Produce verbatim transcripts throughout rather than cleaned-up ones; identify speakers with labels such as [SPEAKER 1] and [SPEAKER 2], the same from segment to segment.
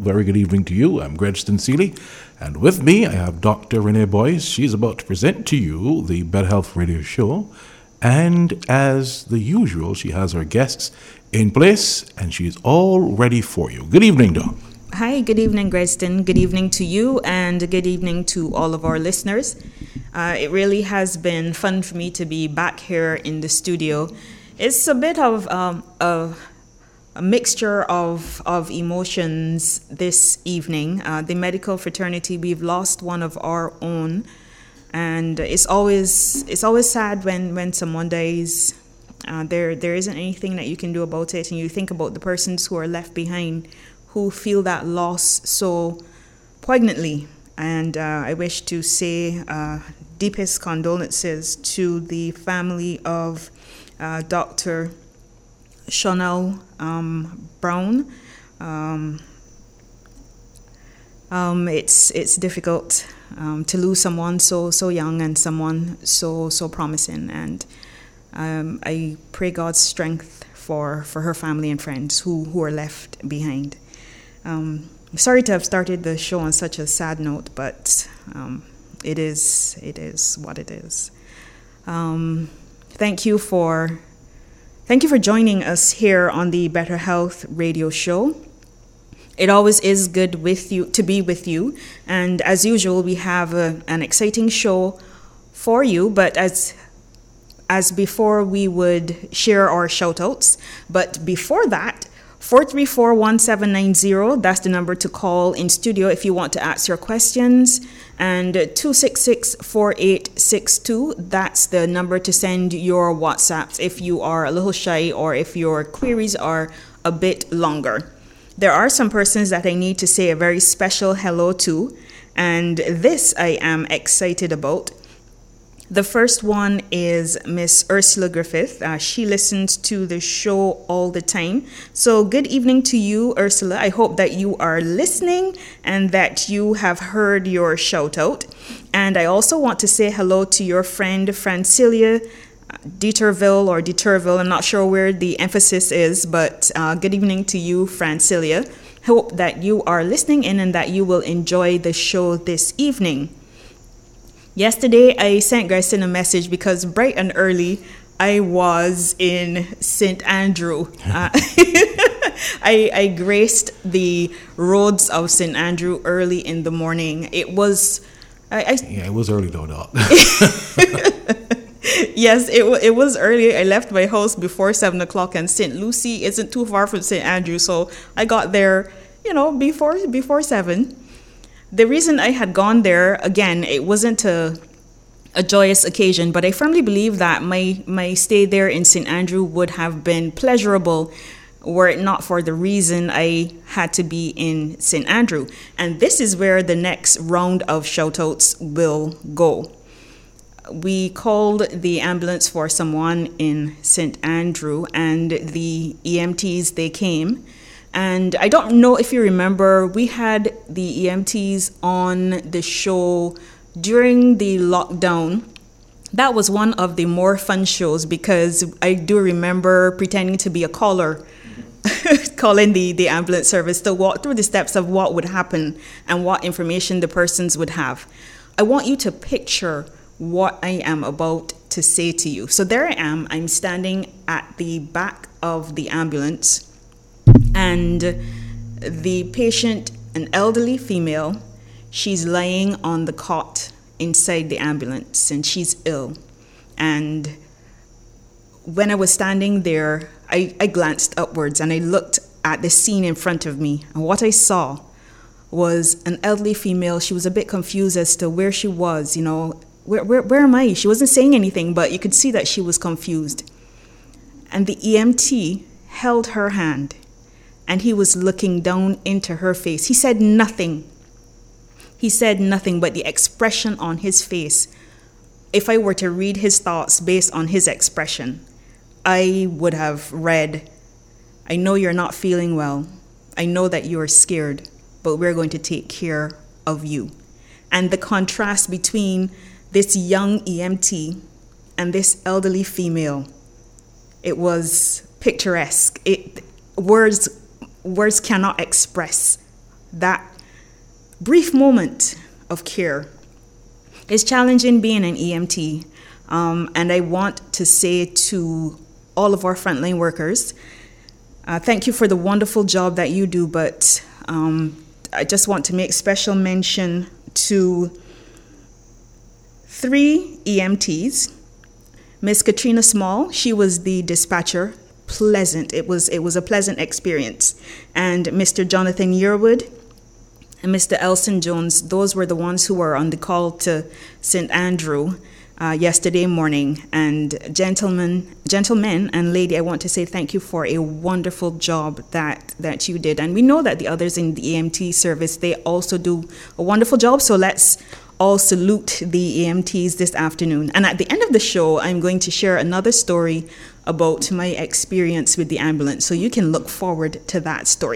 [SPEAKER 1] very good evening to you. I'm Gregston Seeley, and with me I have Doctor Renee Boyce. She's about to present to you the Better Health Radio Show, and as the usual, she has her guests in place, and she's all ready for you. Good evening, Doc.
[SPEAKER 2] Hi, good evening, Gregston. Good evening to you, and good evening to all of our listeners. Uh, it really has been fun for me to be back here in the studio. It's a bit of um, a, a mixture of, of emotions this evening. Uh, the medical fraternity, we've lost one of our own, and it's always it's always sad when, when someone dies. Uh, there there isn't anything that you can do about it, and you think about the persons who are left behind who feel that loss so poignantly. And uh, I wish to say uh, deepest condolences to the family of uh, Doctor Chanel um, Brown. Um, um, it's it's difficult um, to lose someone so so young and someone so so promising. And um, I pray God's strength for, for her family and friends who, who are left behind. Um, sorry to have started the show on such a sad note, but um, it is it is what it is. Um, thank you for thank you for joining us here on the Better Health Radio Show. It always is good with you to be with you, and as usual, we have a, an exciting show for you. But as as before, we would share our shout outs. But before that, four three four, one seven nine zero, that's the number to call in studio if you want to ask your questions. And two six six, four eight six two, that's the number to send your WhatsApps if you are a little shy or if your queries are a bit longer. There are some persons that I need to say a very special hello to, and this I am excited about. The first one is Miss Ursula Griffith. Uh, she listens to the show all the time. So good evening to you, Ursula. I hope that you are listening and that you have heard your shout out. And I also want to say hello to your friend Francilia Dieterville or Dieterville. I'm not sure where the emphasis is, but uh, good evening to you, Francilia. Hope that you are listening in and that you will enjoy the show this evening. Yesterday, I sent Gregston a message because bright and early, I was in Saint Andrew. Uh, I, I graced the roads of Saint Andrew early in the morning. It was... I, I,
[SPEAKER 1] yeah, it was early though, Doc.
[SPEAKER 2] Yes, it, it was early. I left my house before seven o'clock, and Saint Lucie isn't too far from Saint Andrew, so I got there, you know, before before seven. The reason I had gone there, again, it wasn't a, a joyous occasion, but I firmly believe that my, my stay there in Saint Andrew would have been pleasurable were it not for the reason I had to be in Saint Andrew. And this is where the next round of shout-outs will go. We called the ambulance for someone in Saint Andrew, and the E M Ts, they came. And I don't know if you remember, we had the E M Ts on the show during the lockdown. That was one of the more fun shows because I do remember pretending to be a caller, calling the, the ambulance service to walk through the steps of what would happen and what information the persons would have. I want you to picture what I am about to say to you. So there I am. I'm standing at the back of the ambulance. And the patient, an elderly female, she's lying on the cot inside the ambulance and she's ill. And when I was standing there, I, I glanced upwards and I looked at the scene in front of me. And what I saw was an elderly female. She was a bit confused as to where she was, you know, where, where, where am I? She wasn't saying anything, but you could see that she was confused. And the E M T held her hand. And he was looking down into her face. He said nothing. He said nothing, but the expression on his face, if I were to read his thoughts based on his expression, I would have read, I know you're not feeling well. I know that you are scared, but we're going to take care of you. And the contrast between this young E M T and this elderly female, it was picturesque. It words words cannot express that brief moment of care. It's challenging being an E M T, um, and I want to say to all of our frontline workers, uh, thank you for the wonderful job that you do, but um, I just want to make special mention to three E M Ts. Miss Katrina Small, she was the dispatcher. Pleasant. It was it was a pleasant experience. And Mister Jonathan Yearwood and Mister Elson Jones, those were the ones who were on the call to Saint Andrew uh, yesterday morning. And gentlemen, gentlemen and lady, I want to say thank you for a wonderful job that, that you did. And we know that the others in the E M T service, they also do a wonderful job. So let's all salute the E M Ts this afternoon. And at the end of the show, I'm going to share another story about my experience with the ambulance. So you can look forward to that story.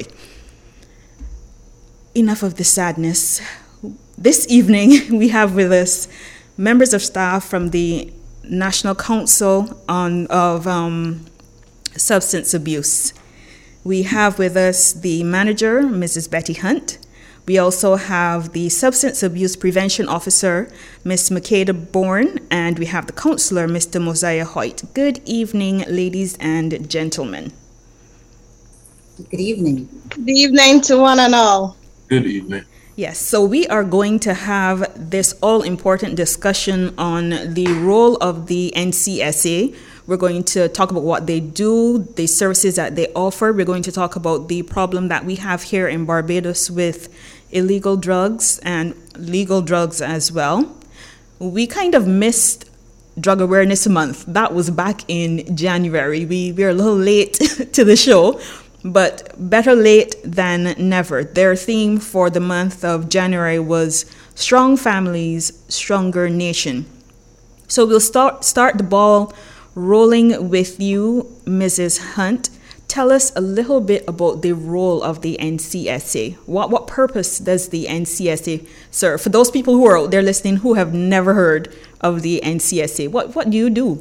[SPEAKER 2] Enough of the sadness. This evening, we have with us members of staff from the National Council on of um, Substance Abuse. We have with us the manager, Missus Betty Hunt. We also have the Substance Abuse Prevention Officer, Miz Makeda Bourne, and we have the counselor, Mister Mosiah Hoyt. Good evening, ladies and gentlemen.
[SPEAKER 3] Good evening.
[SPEAKER 4] Good evening to one and all.
[SPEAKER 1] Good evening.
[SPEAKER 2] Yes, so we are going to have this all-important discussion on the role of the N C S A. We're going to talk about what they do, the services that they offer. We're going to talk about the problem that we have here in Barbados with illegal drugs and legal drugs as well. We kind of missed Drug Awareness Month. That was back in January. We, we are a little late to the show, but better late than never. Their theme for the month of January was Strong Families, Stronger Nation. So we'll start, start the ball rolling with you, Missus Hunt. Tell us a little bit about the role of the N C S A. What what purpose does the N C S A serve? For those people who are out there listening who have never heard of the N C S A, what, what do you do?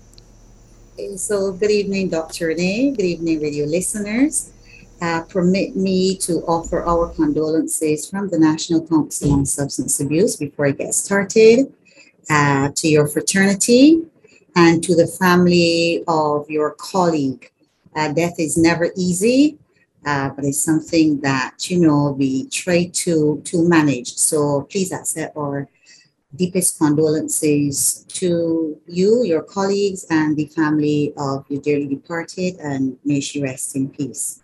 [SPEAKER 3] So good evening, Doctor Renee. Good evening, radio listeners. Uh, permit me to offer our condolences from the National Council on Substance Abuse before I get started uh, to your fraternity and to the family of your colleague. Uh, death is never easy, uh, but it's something that, you know, we try to, to manage. So please accept our deepest condolences to you, your colleagues, and the family of your dearly departed, and may she rest in peace.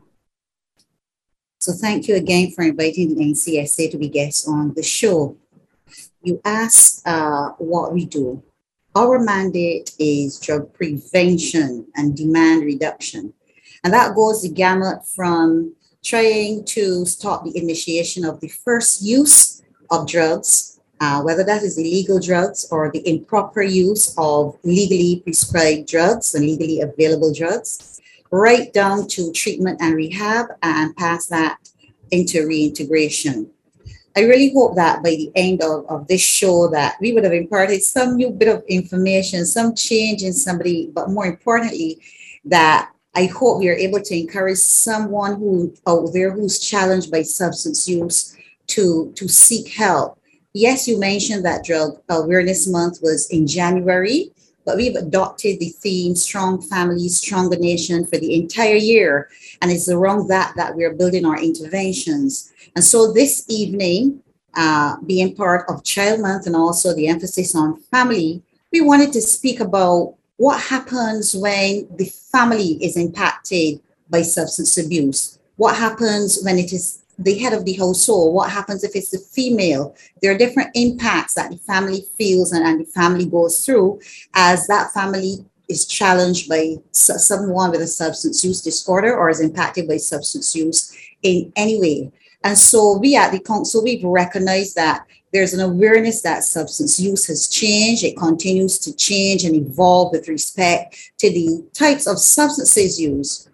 [SPEAKER 3] So thank you again for inviting the N C S A to be guests on the show. You asked uh, what we do. Our mandate is drug prevention and demand reduction. And that goes the gamut from trying to stop the initiation of the first use of drugs, uh, whether that is illegal drugs or the improper use of legally prescribed drugs and legally available drugs, right down to treatment and rehab, and past that into reintegration. I really hope that by the end of, of this show that we would have imparted some new bit of information, some change in somebody, but more importantly, that I hope we are able to encourage someone who out there who's challenged by substance use to, to seek help. Yes, you mentioned that Drug Awareness Month was in January, but we've adopted the theme Strong Families, Stronger Nation for the entire year. And it's around that that we're building our interventions. And so this evening, uh, being part of Child Month and also the emphasis on family, we wanted to speak about what happens when the family is impacted by substance abuse. What happens when it is the head of the household? What happens if it's the female? There are different impacts that the family feels and, and the family goes through as that family is challenged by someone with a substance use disorder or is impacted by substance use in any way. And so we at the council, we've recognized that there's an awareness that substance use has changed. It continues to change and evolve with respect to the types of substances used.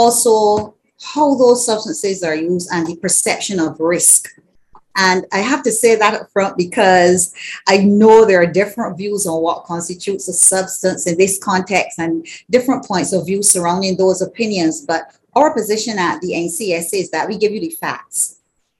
[SPEAKER 3] Also, how those substances are used and the perception of risk. And I have to say that up front because I know there are different views on what constitutes a substance in this context and different points of view surrounding those opinions. But our position at the N C S A is that we give you the facts.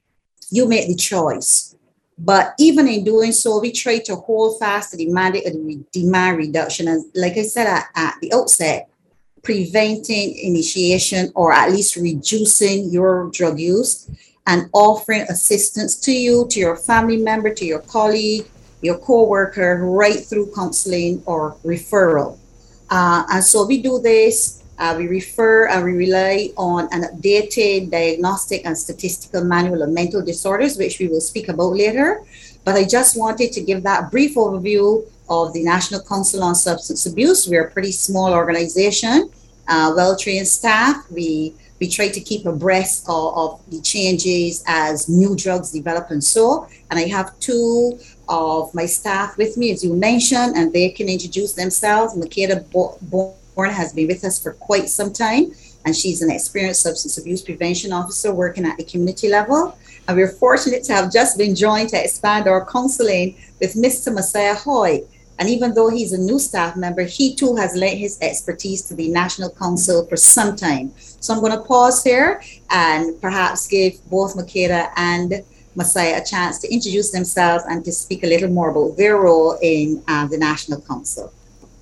[SPEAKER 3] You make the choice. But even in doing so, we try to hold fast to the mandate of the demand reduction. And like I said at, at the outset, preventing initiation or at least reducing your drug use and offering assistance to you, to your family member, to your colleague, your coworker, right through counseling or referral. Uh, and so we do this, uh, we refer and we rely on an updated diagnostic and statistical manual of mental disorders, which we will speak about later. But I just wanted to give that brief overview of the National Council on Substance Abuse. We're a pretty small organization, uh, well-trained staff. We we try to keep abreast of, of the changes as new drugs develop and so. And I have two of my staff with me, as you mentioned, and they can introduce themselves. Makeda Bourne has been with us for quite some time, and she's an experienced substance abuse prevention officer working at the community level. And we're fortunate to have just been joined to expand our counseling with Mister Messiah Hoy. And even though he's a new staff member, he too has lent his expertise to the National Council for some time. So I'm going to pause here and perhaps give both Makeda and Messiah a chance to introduce themselves and to speak a little more about their role in uh, the National Council.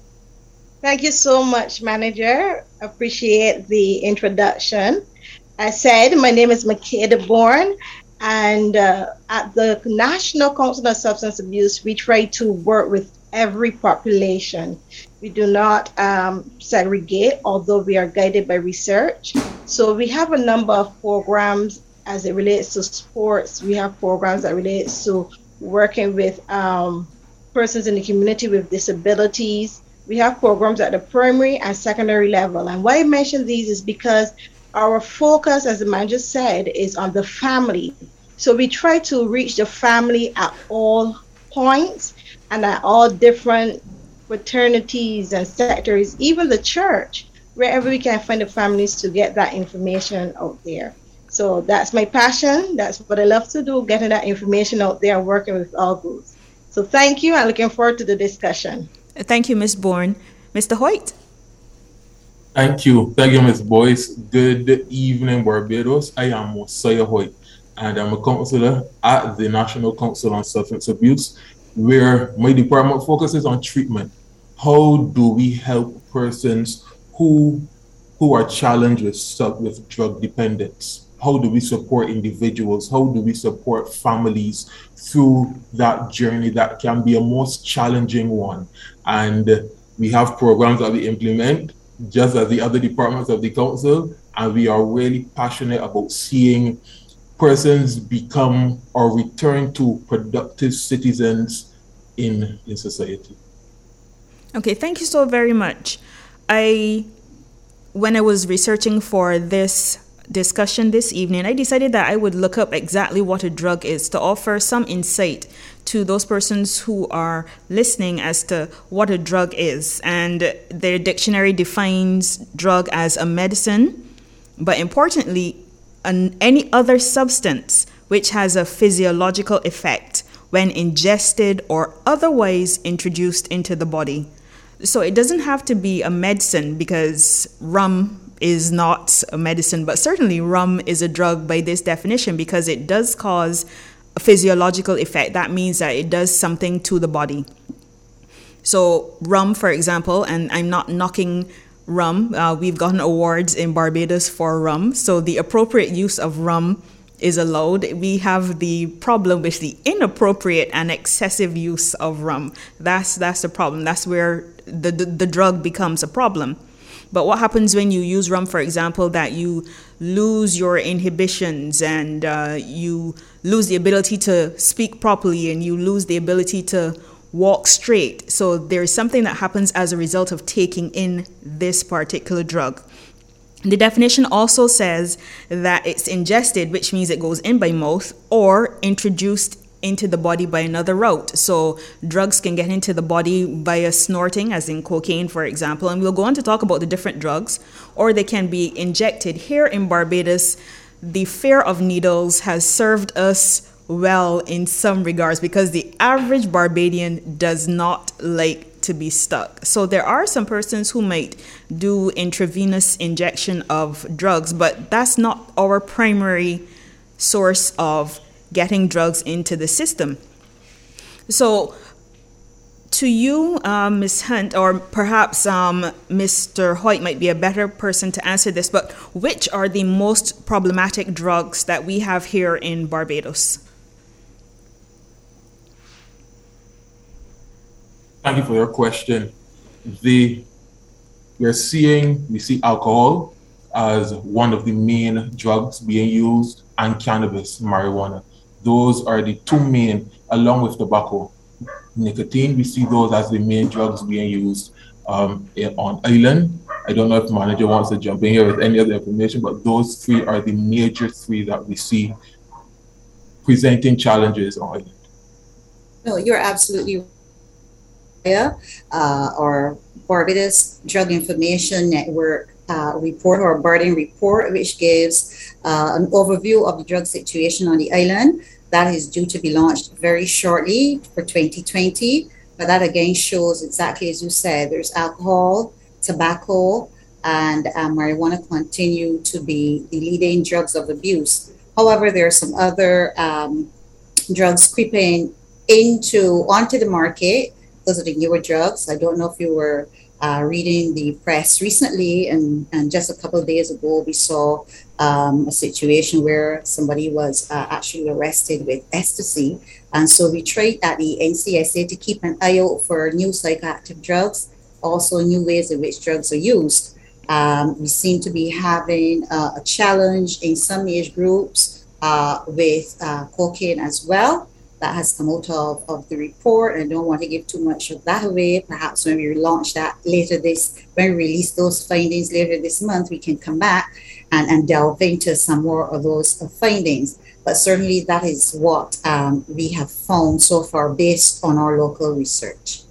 [SPEAKER 4] Thank you so much, Manager. Appreciate the introduction. As said, my name is Makeda Bourne, and uh, at the National Council on Substance Abuse, we try to work with every population. We do not um, segregate, although we are guided by research. So we have a number of programs as it relates to sports. We have programs that relate to working with um, persons in the community with disabilities. We have programs at the primary and secondary level. And why I mention these is because our focus, as the manager said, is on the family. So we try to reach the family at all points and at all different fraternities and sectors, even the church, wherever we can find the families to get that information out there. So that's my passion. That's what I love to do, getting that information out there and working with all groups. So thank you. I'm looking forward to the discussion.
[SPEAKER 2] Thank you, Miz Bourne. Mister Hoyt.
[SPEAKER 5] Thank you. Thank you, Miz Boyce. Good evening, Barbados. I am Mosiah Hoyt, and I'm a counselor at the National Council on Substance Abuse, where my department focuses on treatment. How do we help persons who who are challenged with sub, with drug dependence? How do we support individuals? How do we support families through that journey that can be a most challenging one? And we have programs that we implement, just as the other departments of the council, and we are really passionate about seeing persons become or return to productive citizens in, in society.
[SPEAKER 2] Okay, thank you so very much. I, when I was researching for this discussion this evening, I decided that I would look up exactly what a drug is to offer some insight to those persons who are listening as to what a drug is. And their dictionary defines drug as a medicine, but importantly, an, any other substance which has a physiological effect when ingested or otherwise introduced into the body. So it doesn't have to be a medicine, because rum is not a medicine, but certainly rum is a drug by this definition, because it does cause a physiological effect. That means that it does something to the body. So rum, for example, and I'm not knocking rum, uh, we've gotten awards in Barbados for rum, so the appropriate use of rum is allowed. We have the problem with the inappropriate and excessive use of rum. That's that's the problem. That's where the, the, the drug becomes a problem. But what happens when you use rum, for example, that you lose your inhibitions and uh, you lose the ability to speak properly and you lose the ability to walk straight. So there's something that happens as a result of taking in this particular drug. The definition also says that it's ingested, which means it goes in by mouth, or introduced into the body by another route. So drugs can get into the body via snorting, as in cocaine, for example, and we'll go on to talk about the different drugs, or they can be injected. Here in Barbados, the fear of needles has served us well in some regards, because the average Barbadian does not like to be stuck. So there are some persons who might do intravenous injection of drugs, but that's not our primary source of getting drugs into the system. So, to you, uh, Miz Hunt, or perhaps um, Mister Hoyt might be a better person to answer this, but which are the most problematic drugs that we have here in Barbados?
[SPEAKER 5] Thank you for your question. The we're seeing we see alcohol as one of the main drugs being used, and cannabis, marijuana. Those are the two main, along with tobacco. Nicotine, we see those as the main drugs being used um, on island. I don't know if manager wants to jump in here with any other information, but those three are the major three that we see presenting challenges on island.
[SPEAKER 3] No, you're absolutely right. Uh, our Barbados Drug Information Network uh, report, or Barding report, which gives uh, an overview of the drug situation on the island. That is due to be launched very shortly for twenty twenty. But that again shows exactly as you said, there's alcohol, tobacco, and uh, marijuana continue to be the leading drugs of abuse. However, there are some other um, drugs creeping into onto the market. Those are the newer drugs. I don't know if you were uh, reading the press recently, and, and just a couple of days ago, we saw um, a situation where somebody was uh, actually arrested with ecstasy. And so we try at the N C S A to keep an eye out for new psychoactive drugs, also new ways in which drugs are used. Um, we seem to be having uh, a challenge in some age groups uh, with uh, cocaine as well. That has come out of, of the report, and I don't want to give too much of that away. Perhaps when we launch that later this, when we release those findings later this month, we can come back and, and delve into some more of those findings. But certainly that is what um, we have found so far based on our local research.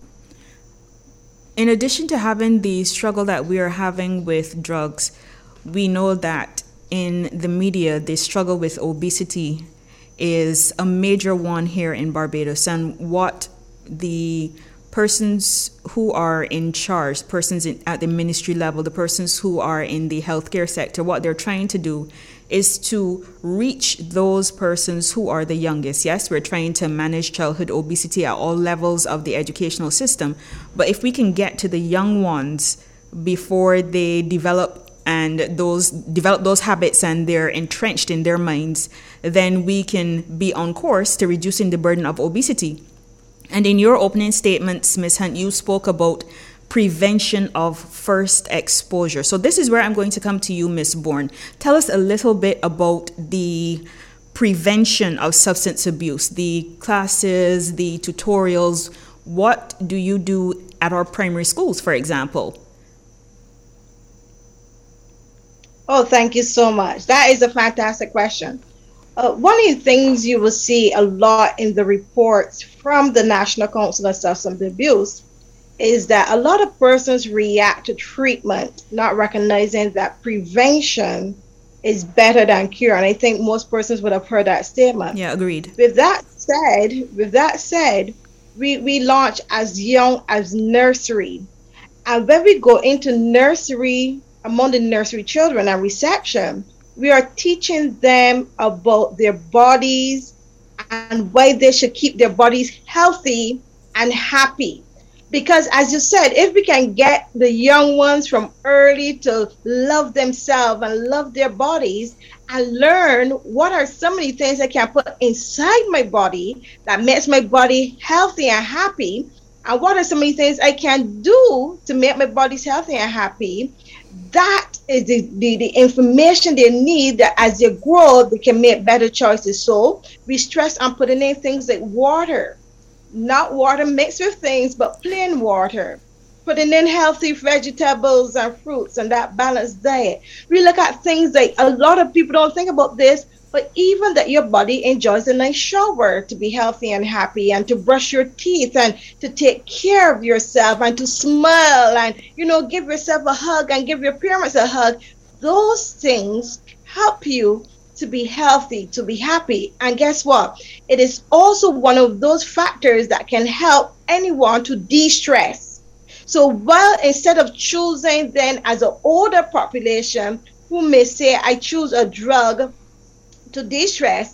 [SPEAKER 2] In addition to having the struggle that we are having with drugs, we know that in the media, the struggle with obesity is a major one here in Barbados, and what the persons who are in charge, persons in, at the ministry level, the persons who are in the healthcare sector, what they're trying to do is to reach those persons who are the youngest. Yes, we're trying to manage childhood obesity at all levels of the educational system, but if we can get to the young ones before they develop and those develop those habits and they're entrenched in their minds, then we can be on course to reducing the burden of obesity. And in your opening statements, Miz Hunt, you spoke about prevention of first exposure. So this is where I'm going to come to you, Miz Bourne. Tell us a little bit about the prevention of substance abuse, the classes, the tutorials. What do you do at our primary schools, for example?
[SPEAKER 4] Oh, thank you so much. That is a fantastic question. Uh, one of the things you will see a lot in the reports from the National Council on Substance Abuse is that a lot of persons react to treatment, not recognizing that prevention is better than cure. And I think most persons would have heard that statement.
[SPEAKER 2] Yeah, agreed.
[SPEAKER 4] With that said, with that said, we, we launch as young as nursery. And when we go into nursery, among the nursery children and reception, we are teaching them about their bodies and why they should keep their bodies healthy and happy. Because as you said, if we can get the young ones from early to love themselves and love their bodies and learn what are some of the things I can put inside my body that makes my body healthy and happy, and what are some of the things I can do to make my bodies healthy and happy, that is the, the, the information they need, that as they grow, they can make better choices. So we stress on putting in things like water, not water mixed with things, but plain water. Putting in healthy vegetables and fruits and that balanced diet. We look at things like, a lot of people don't think about this, but even that your body enjoys a nice shower to be healthy and happy, and to brush your teeth and to take care of yourself and to smile and, you know, give yourself a hug and give your parents a hug. Those things help you to be healthy, to be happy. And guess what? It is also one of those factors that can help anyone to de-stress. So while instead of choosing then as an older population who may say, I choose a drug to de-stress,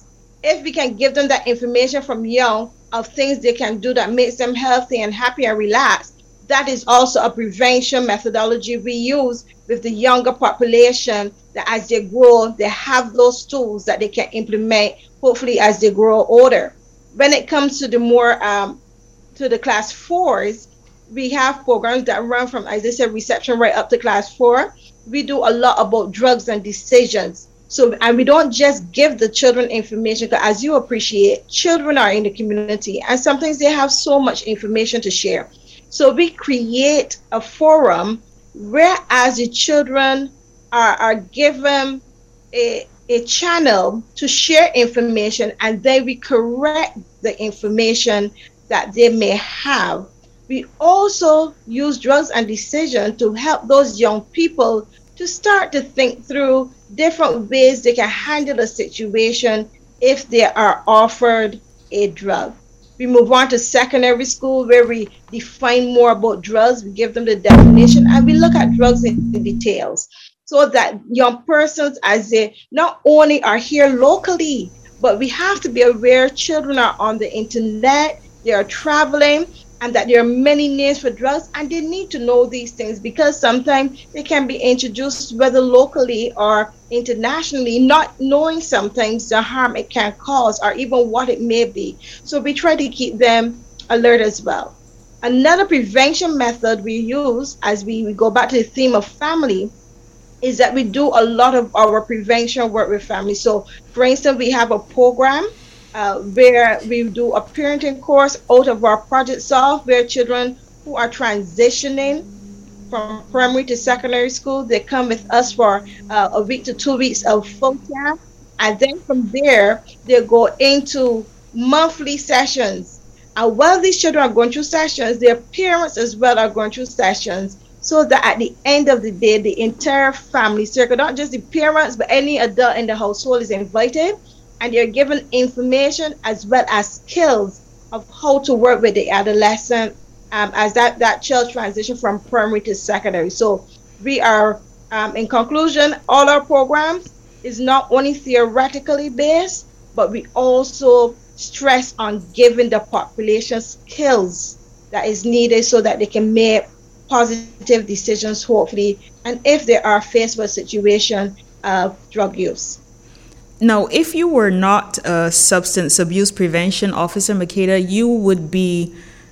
[SPEAKER 4] if we can give them that information from young of things they can do that makes them healthy and happy and relaxed, that is also a prevention methodology we use with the younger population, that as they grow, they have those tools that they can implement, hopefully as they grow older. When it comes to the more, um, to the class fours, we have programs that run from, as I said, reception right up to class four. We do a lot about drugs and decisions. So, and we don't just give the children information, because as you appreciate, children are in the community and sometimes they have so much information to share. So we create a forum where as the children are, are given a, a channel to share information, and then we correct the information that they may have. We also use drugs and decision to help those young people to start to think through different ways they can handle a situation if they are offered a drug. We move on to secondary school, where we define more about drugs, we give them the definition, and we look at drugs in details, so that young persons, as they not only are here locally, but we have to be aware children are on the internet, they are traveling, and that there are many names for drugs, and they need to know these things, because sometimes they can be introduced whether locally or internationally, not knowing sometimes the harm it can cause or even what it may be. So we try to keep them alert as well. Another prevention method we use, as we, we go back to the theme of family, is that we do a lot of our prevention work with families. So for instance, we have a program Uh, where we do a parenting course out of our Project Solve, where children who are transitioning from primary to secondary school, they come with us for uh, a week to two weeks of full camp. And then from there, they go into monthly sessions. And while these children are going through sessions, their parents as well are going through sessions, so that at the end of the day, the entire family circle, not just the parents, but any adult in the household is invited. And they're given information as well as skills of how to work with the adolescent um, as that, that child transition from primary to secondary. So we are, um, in conclusion, all our programs is not only theoretically based, but we also stress on giving the population skills that is needed so that they can make positive decisions, hopefully, and if they are faced with a situation of drug use.
[SPEAKER 2] Now, if you were not a substance abuse prevention officer, Makeda, you would be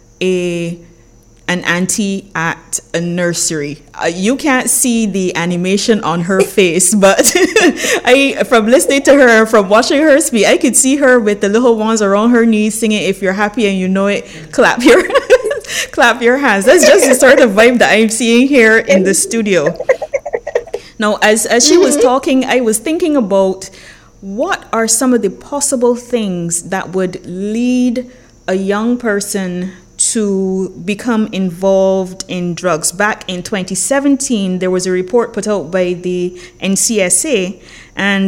[SPEAKER 2] a an auntie at a nursery. Uh, you can't see the animation on her face, but I, from listening to her, from watching her speak, I could see her with the little ones around her knees singing "If You're Happy and You Know It, Clap Your Clap Your Hands." That's just the sort of vibe that I'm seeing here in the studio. Now, as as she was talking, I was thinking about, what are some of the possible things that would lead a young person to become involved in drugs? Back in twenty seventeen, there was a report put out by the N C S A, and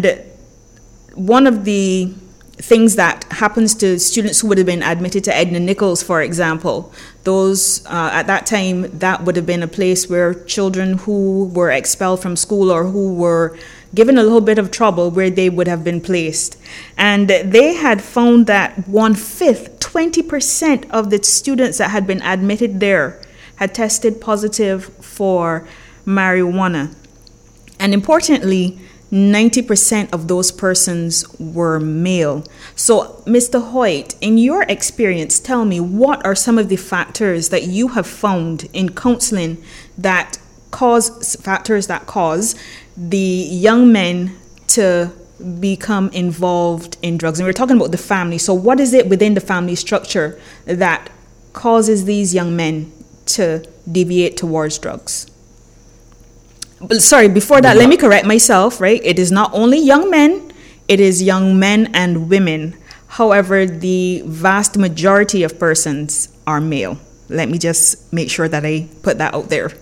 [SPEAKER 2] one of the things that happens to students who would have been admitted to Edna Nichols, for example, those uh, at that time, that would have been a place where children who were expelled from school or who were given a little bit of trouble, where they would have been placed. And they had found that one-fifth, twenty percent of the students that had been admitted there had tested positive for marijuana. And importantly, ninety percent of those persons were male. So, Mister Hoyt, in your experience, tell me, what are some of the factors that you have found in counseling that cause, factors that cause the young men to become involved in drugs? And we're talking about the family. So what is it within the family structure that causes these young men to deviate towards drugs? But sorry, before that, let me correct myself, right? It is not only young men, it is young men and women. However, the vast majority of persons are male. Let me just make sure that I put that out there.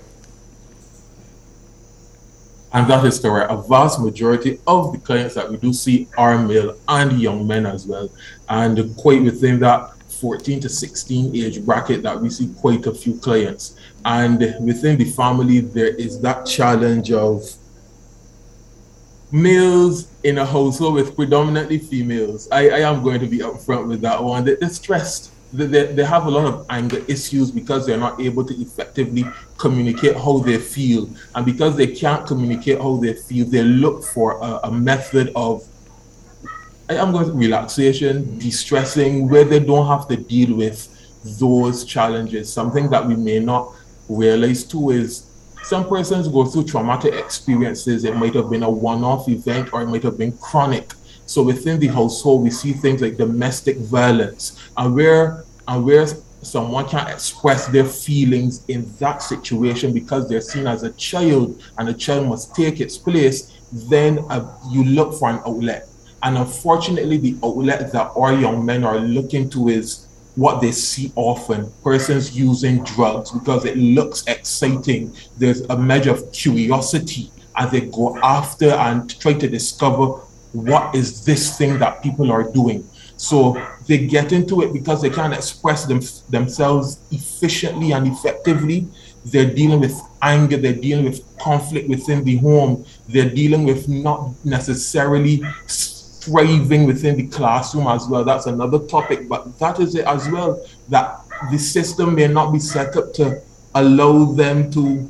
[SPEAKER 5] And that is correct. A vast majority of the clients that we do see are male and young men as well. And quite within that fourteen to sixteen age bracket that we see quite a few clients. And within the family, there is that challenge of males in a household with predominantly females, I, I am going to be upfront with that one. They, they're stressed. They, they, they have a lot of anger issues because they're not able to effectively communicate how they feel. And because they can't communicate how they feel, they look for a, a method of, I am going to relaxation, de-stressing, where they don't have to deal with those challenges. Something that we may not realize too is some persons go through traumatic experiences. It might have been a one-off event or it might have been chronic. So within the household, we see things like domestic violence, and where and where someone can't express their feelings in that situation because they're seen as a child and the child must take its place, then uh, you look for an outlet. And unfortunately, the outlet that our young men are looking to is what they see often, persons using drugs because it looks exciting. There's a measure of curiosity as they go after and try to discover what is this thing that people are doing. So they get into it because they can't express them, themselves efficiently and effectively. They're dealing with anger, they're dealing with conflict within the home, they're dealing with not necessarily thriving within the classroom as well. That's another topic, but that is it as well, that the system may not be set up to allow them to,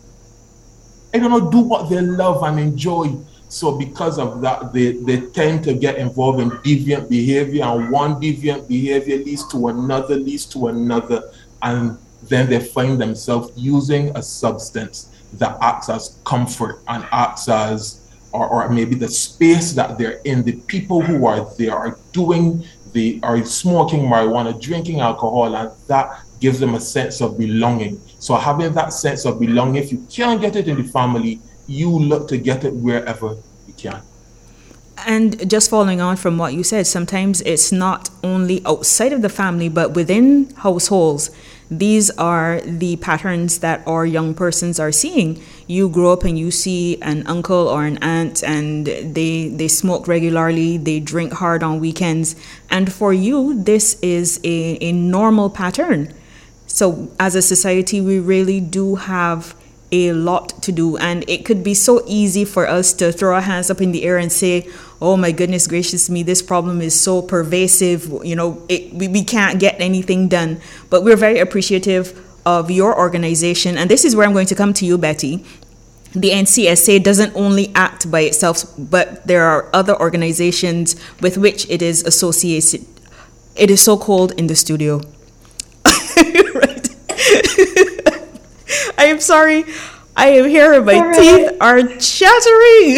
[SPEAKER 5] I don't know, do what they love and enjoy. So because of that, they, they tend to get involved in deviant behavior, and one deviant behavior leads to another, leads to another, and then they find themselves using a substance that acts as comfort and acts as Or, or maybe the space that they're in. The people who are there are doing, the are smoking marijuana, drinking alcohol, and that gives them a sense of belonging. So having that sense of belonging, if you can't get it in the family, you look to get it wherever you can.
[SPEAKER 2] And just following on from what you said, sometimes it's not only outside of the family, but within households. These are the patterns that our young persons are seeing. You grow up and you see an uncle or an aunt and they, they smoke regularly, they drink hard on weekends. And for you, this is a, a normal pattern. So as a society, we really do have a lot to do, and it could be so easy for us to throw our hands up in the air and say, oh my goodness gracious me, this problem is so pervasive, you know, it, we, we can't get anything done. But we're very appreciative of your organization, and this is where I'm going to come to you, Betty. The N C S A doesn't only act by itself, but there are other organizations with which it is associated. It is so cold in the studio. Right. I am sorry. I am here. My All teeth right. are chattering.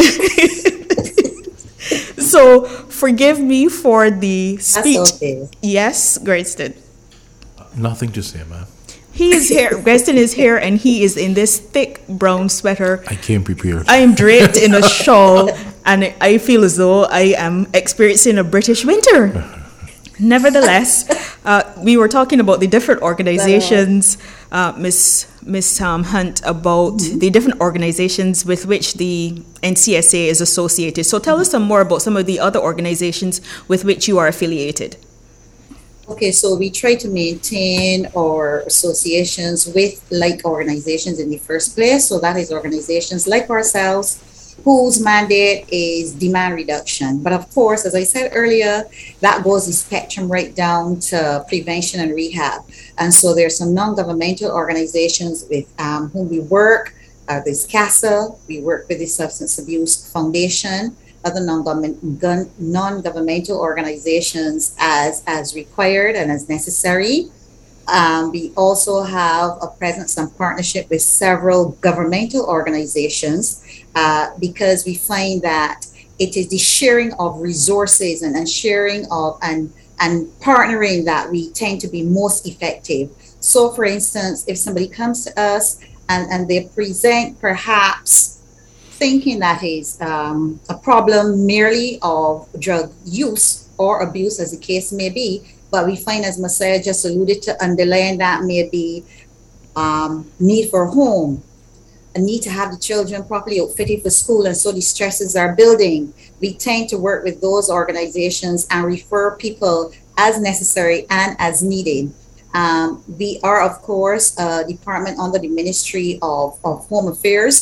[SPEAKER 2] So forgive me for the speech.
[SPEAKER 3] That's okay.
[SPEAKER 2] Yes, Grayston.
[SPEAKER 1] Nothing to say, man.
[SPEAKER 2] He is here. Grayston is here, and he is in this thick brown sweater.
[SPEAKER 1] I came prepared.
[SPEAKER 2] I am draped in a shawl, and I feel as though I am experiencing a British winter. Nevertheless, uh, we were talking about the different organizations, uh, Miss Miss Um, Hunt, about mm-hmm. the different organizations with which the N C S A is associated. So tell us some more about some of the other organizations with which you are affiliated.
[SPEAKER 3] Okay, so we try to maintain our associations with like organizations in the first place. So that is organizations like ourselves, whose mandate is demand reduction. But of course, as I said earlier, that goes the spectrum right down to prevention and rehab. And so there's some non-governmental organizations with um, whom we work. Uh, there's CASA, we work with the Substance Abuse Foundation, other non-government, gun, non-governmental organizations as, as required and as necessary. Um, we also have a presence and partnership with several governmental organizations uh, because we find that it is the sharing of resources and, and sharing of and, and partnering that we tend to be most effective. So for instance, if somebody comes to us and, and they present perhaps thinking that is um, a problem merely of drug use or abuse as the case may be, but we find, as Messiah just alluded to, underlying that may be um, need for a home, a need to have the children properly outfitted for school, and so the stresses are building. We tend to work with those organizations and refer people as necessary and as needed. Um, we are, of course, a department under the Ministry of, of Home Affairs,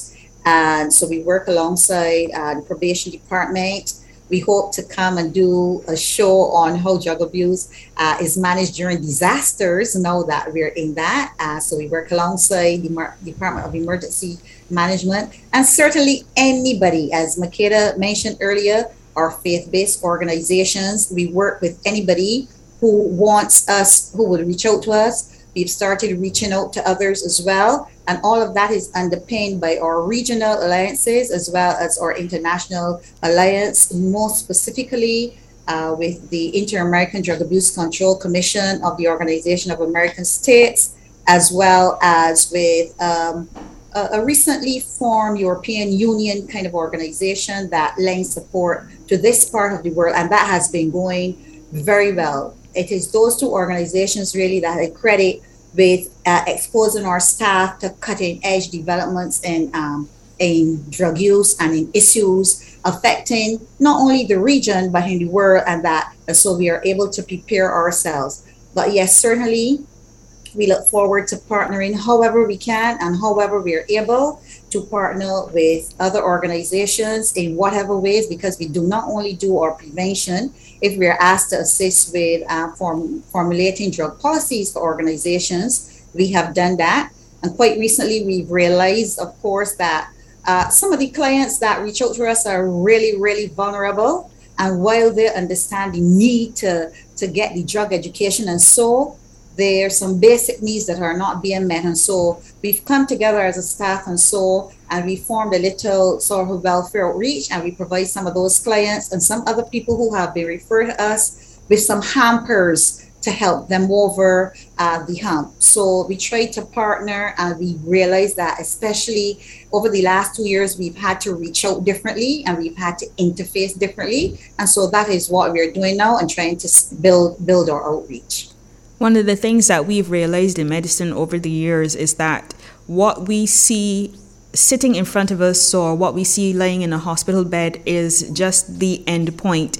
[SPEAKER 3] And so we work alongside uh, the probation department. We hope to come and do a show on how drug abuse uh, is managed during disasters now that we're in that. Uh, so we work alongside the Mar- Department of Emergency Management, and certainly anybody, as Makeda mentioned earlier, our faith-based organizations. We work with anybody who wants us, who would reach out to us. We've started reaching out to others as well. And all of that is underpinned by our regional alliances as well as our international alliance, most specifically uh, with the Inter-American Drug Abuse Control Commission of the Organization of American States, as well as with um, a, a recently formed European Union kind of organization that lends support to this part of the world. And that has been going very well. It is those two organizations really that I credit with uh, exposing our staff to cutting edge developments in um, in drug use and in issues affecting not only the region but in the world, and that and so we are able to prepare ourselves. But yes, certainly we look forward to partnering however we can and however we are able to partner with other organizations in whatever ways, because we do not only do our prevention. If we are asked to assist with uh, form, formulating drug policies for organizations, we have done that. And quite recently, we've realized, of course, that uh, some of the clients that reach out to us are really, really vulnerable. And while they understand the need to, to get the drug education, and so there are some basic needs that are not being met. And so we've come together as a staff, and so and we formed a little sort of welfare outreach, and we provide some of those clients and some other people who have been referred to us with some hampers to help them over uh, the hump. So we try to partner, and we realize that especially over the last two years, we've had to reach out differently and we've had to interface differently. And so that is what we're doing now and trying to build build our outreach.
[SPEAKER 2] One of the things that we've realized in medicine over the years is that what we see sitting in front of us or what we see laying in a hospital bed is just the end point.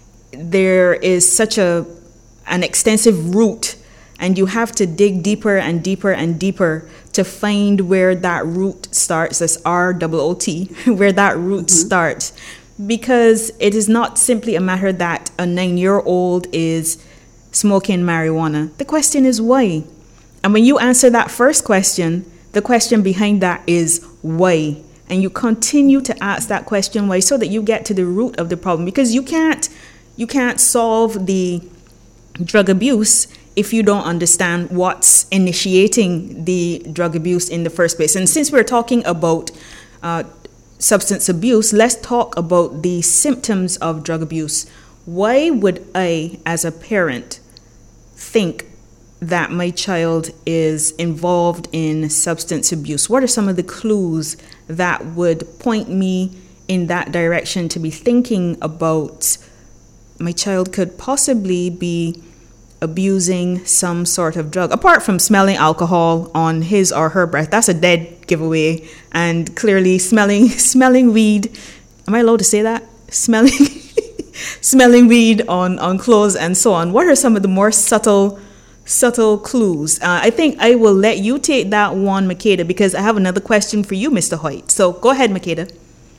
[SPEAKER 2] There is such a an extensive route, and you have to dig deeper and deeper and deeper to find where that route starts. That's R O O T, where that route mm-hmm. starts. Because it is not simply a matter that a nine-year-old is smoking marijuana. The question is why? And when you answer that first question, the question behind that is why? And you continue to ask that question why, so that you get to the root of the problem. Because you can't you can't solve the drug abuse if you don't understand what's initiating the drug abuse in the first place. And since we're talking about uh, substance abuse, let's talk about the symptoms of drug abuse. Why would I, as a parent, think that my child is involved in substance abuse? What are some of the clues that would point me in that direction to be thinking about my child could possibly be abusing some sort of drug, apart from smelling alcohol on his or her breath? That's a dead giveaway. And clearly smelling smelling weed, am I allowed to say that? Smelling smelling weed on, on clothes and so on. What are some of the more subtle subtle clues? Uh, I think I will let you take that one, Makeda, because I have another question for you, Mister Hoyt. So go ahead, Makeda.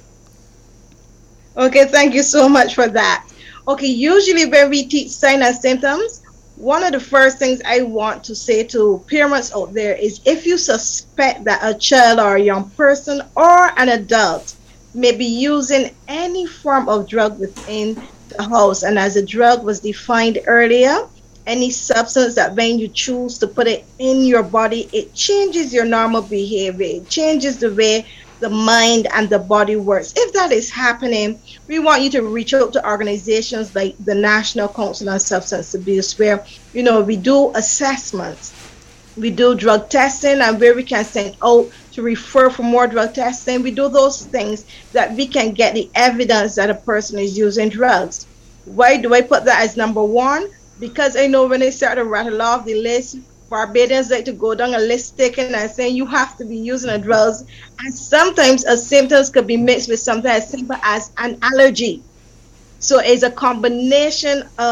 [SPEAKER 4] Okay, thank you so much for that. Okay, usually when we teach signs and symptoms, one of the first things I want to say to parents out there is, if you suspect that a child or a young person or an adult may be using any form of drug within the house, and as the drug was defined earlier, any substance that when you choose to put it in your body, it changes your normal behavior, it changes the way the mind and the body works. If that is happening, we want you to reach out to organizations like the National Council on Substance Abuse, where, you know, we do assessments, we do drug testing, and where we can send out to refer for more drug testing. We do those things that we can get the evidence that a person is using drugs. Why do I put that as number one? Because I know when they start to rattle off the list, Barbadians like to go down a list taking and saying you have to be using a drugs, and sometimes a symptoms could be mixed with something as simple as an allergy. So it's a combination of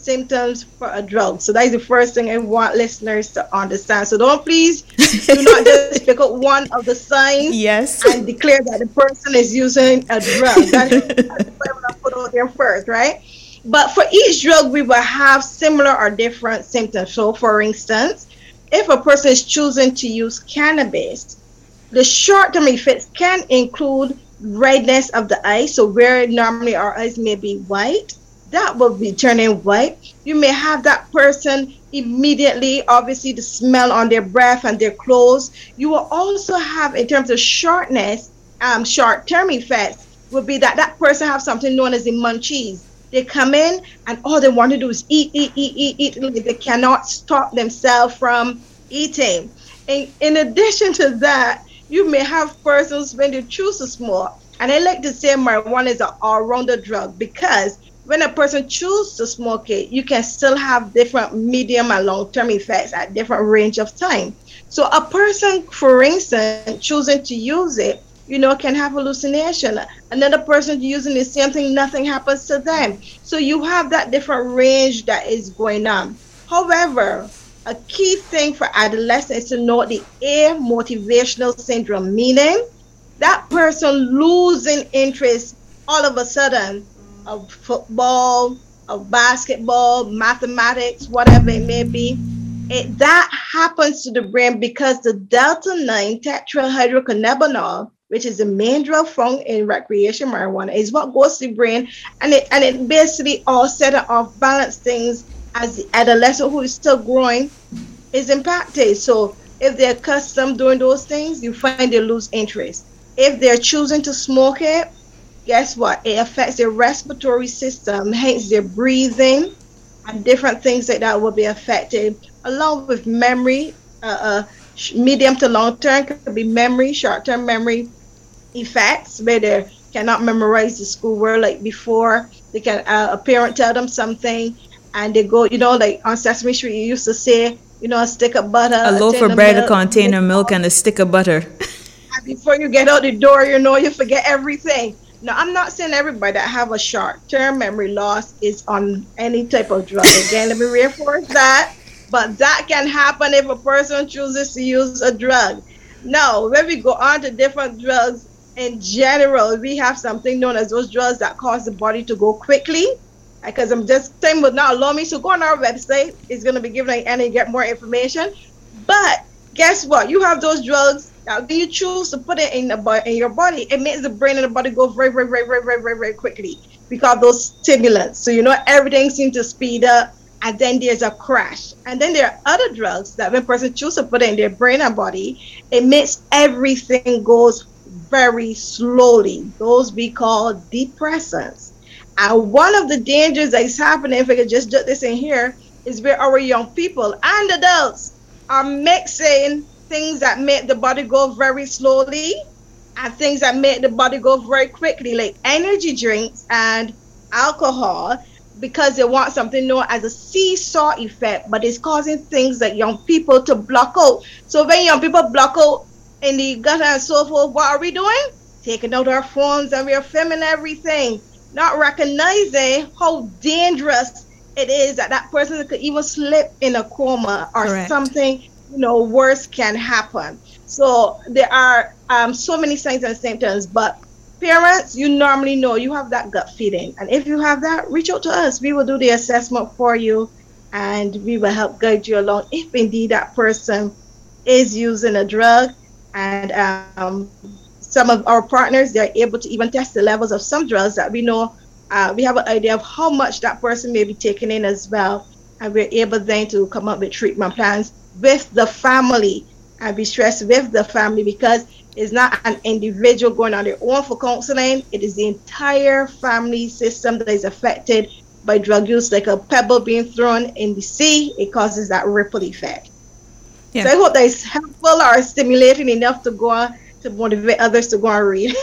[SPEAKER 4] symptoms for a drug. So that is the first thing I want listeners to understand. So don't please do not just pick up one of the signs
[SPEAKER 2] yes.
[SPEAKER 4] and declare that the person is using a drug. That's what I want to put out there first, right? But for each drug, we will have similar or different symptoms. So for instance, if a person is choosing to use cannabis, the short-term effects can include redness of the eyes. So where normally our eyes may be white, that will be turning white. You may have that person immediately, obviously, the smell on their breath and their clothes. You will also have, in terms of shortness, um, short-term effects, will be that that person have something known as the munchies. They come in and all they want to do is eat, eat, eat, eat, eat. They cannot stop themselves from eating. And in addition to that, you may have persons when they choose to smoke. And I like to say marijuana is an all-rounder drug because when a person chooses to smoke it, you can still have different medium and long-term effects at different range of time. So a person, for instance, choosing to use it, you know, can have hallucination. Another person using the same thing, nothing happens to them. So you have that different range that is going on. However, a key thing for adolescents is to know the amotivational syndrome, meaning that person losing interest all of a sudden of football, of basketball, mathematics, whatever it may be. It, that happens to the brain because the delta nine tetrahydrocannabinol, which is the main drug found in recreation marijuana, is what goes to the brain, and it and it basically all set it off balance things as the adolescent who is still growing is impacted. So if they're accustomed doing those things, you find they lose interest. If they're choosing to smoke it, guess what? It affects their respiratory system, hence their breathing, and different things like that will be affected, along with memory, uh, uh, medium to long term, could be memory, short term memory effects, where they cannot memorize the schoolwork like before. They can, uh, a parent tell them something, and they go, you know, like on Sesame Street, you used to say, you know, a stick of butter,
[SPEAKER 2] a loaf of bread, a container of milk, and a stick of butter.
[SPEAKER 4] And before you get out the door, you know, you forget everything. Now, I'm not saying everybody that have a short-term memory loss is on any type of drug. Again, let me reinforce that. But that can happen if a person chooses to use a drug. Now, when we go on to different drugs, in general, we have something known as those drugs that cause the body to go quickly. Because I'm just time would not allow me to go on our website. It's going to be given and you get more information. But guess what? You have those drugs that when you choose to put it in the in your body, it makes the brain and the body go very, very, very, very, very, very, very quickly because of those stimulants. So you know everything seems to speed up, and then there's a crash. And then there are other drugs that when a person chooses to put it in their brain and body, it makes everything goes very slowly. Those we call depressants. And one of the dangers that is happening, if I could just jot this in here, is where our young people and adults are mixing things that make the body go very slowly and things that make the body go very quickly, like energy drinks and alcohol, because they want something known as a seesaw effect, but it's causing things like young people to block out. So when young people block out in the gutter and so forth, what are we doing? Taking out our phones and we are filming everything, not recognizing how dangerous it is that that person could even slip in a coma or Correct. something, you know, worse can happen. So there are um, so many signs and symptoms, but parents, you normally know you have that gut feeling. And if you have that, reach out to us. We will do the assessment for you and we will help guide you along if indeed that person is using a drug. And um, some of our partners, they're able to even test the levels of some drugs that we know, uh, we have an idea of how much that person may be taking in as well. And we're able then to come up with treatment plans with the family. And we stress with the family because it's not an individual going on their own for counseling. It is the entire family system that is affected by drug use, like a pebble being thrown in the sea. It causes that ripple effect. Yeah. So I hope that is helpful or stimulating enough to go on to motivate others to go and read.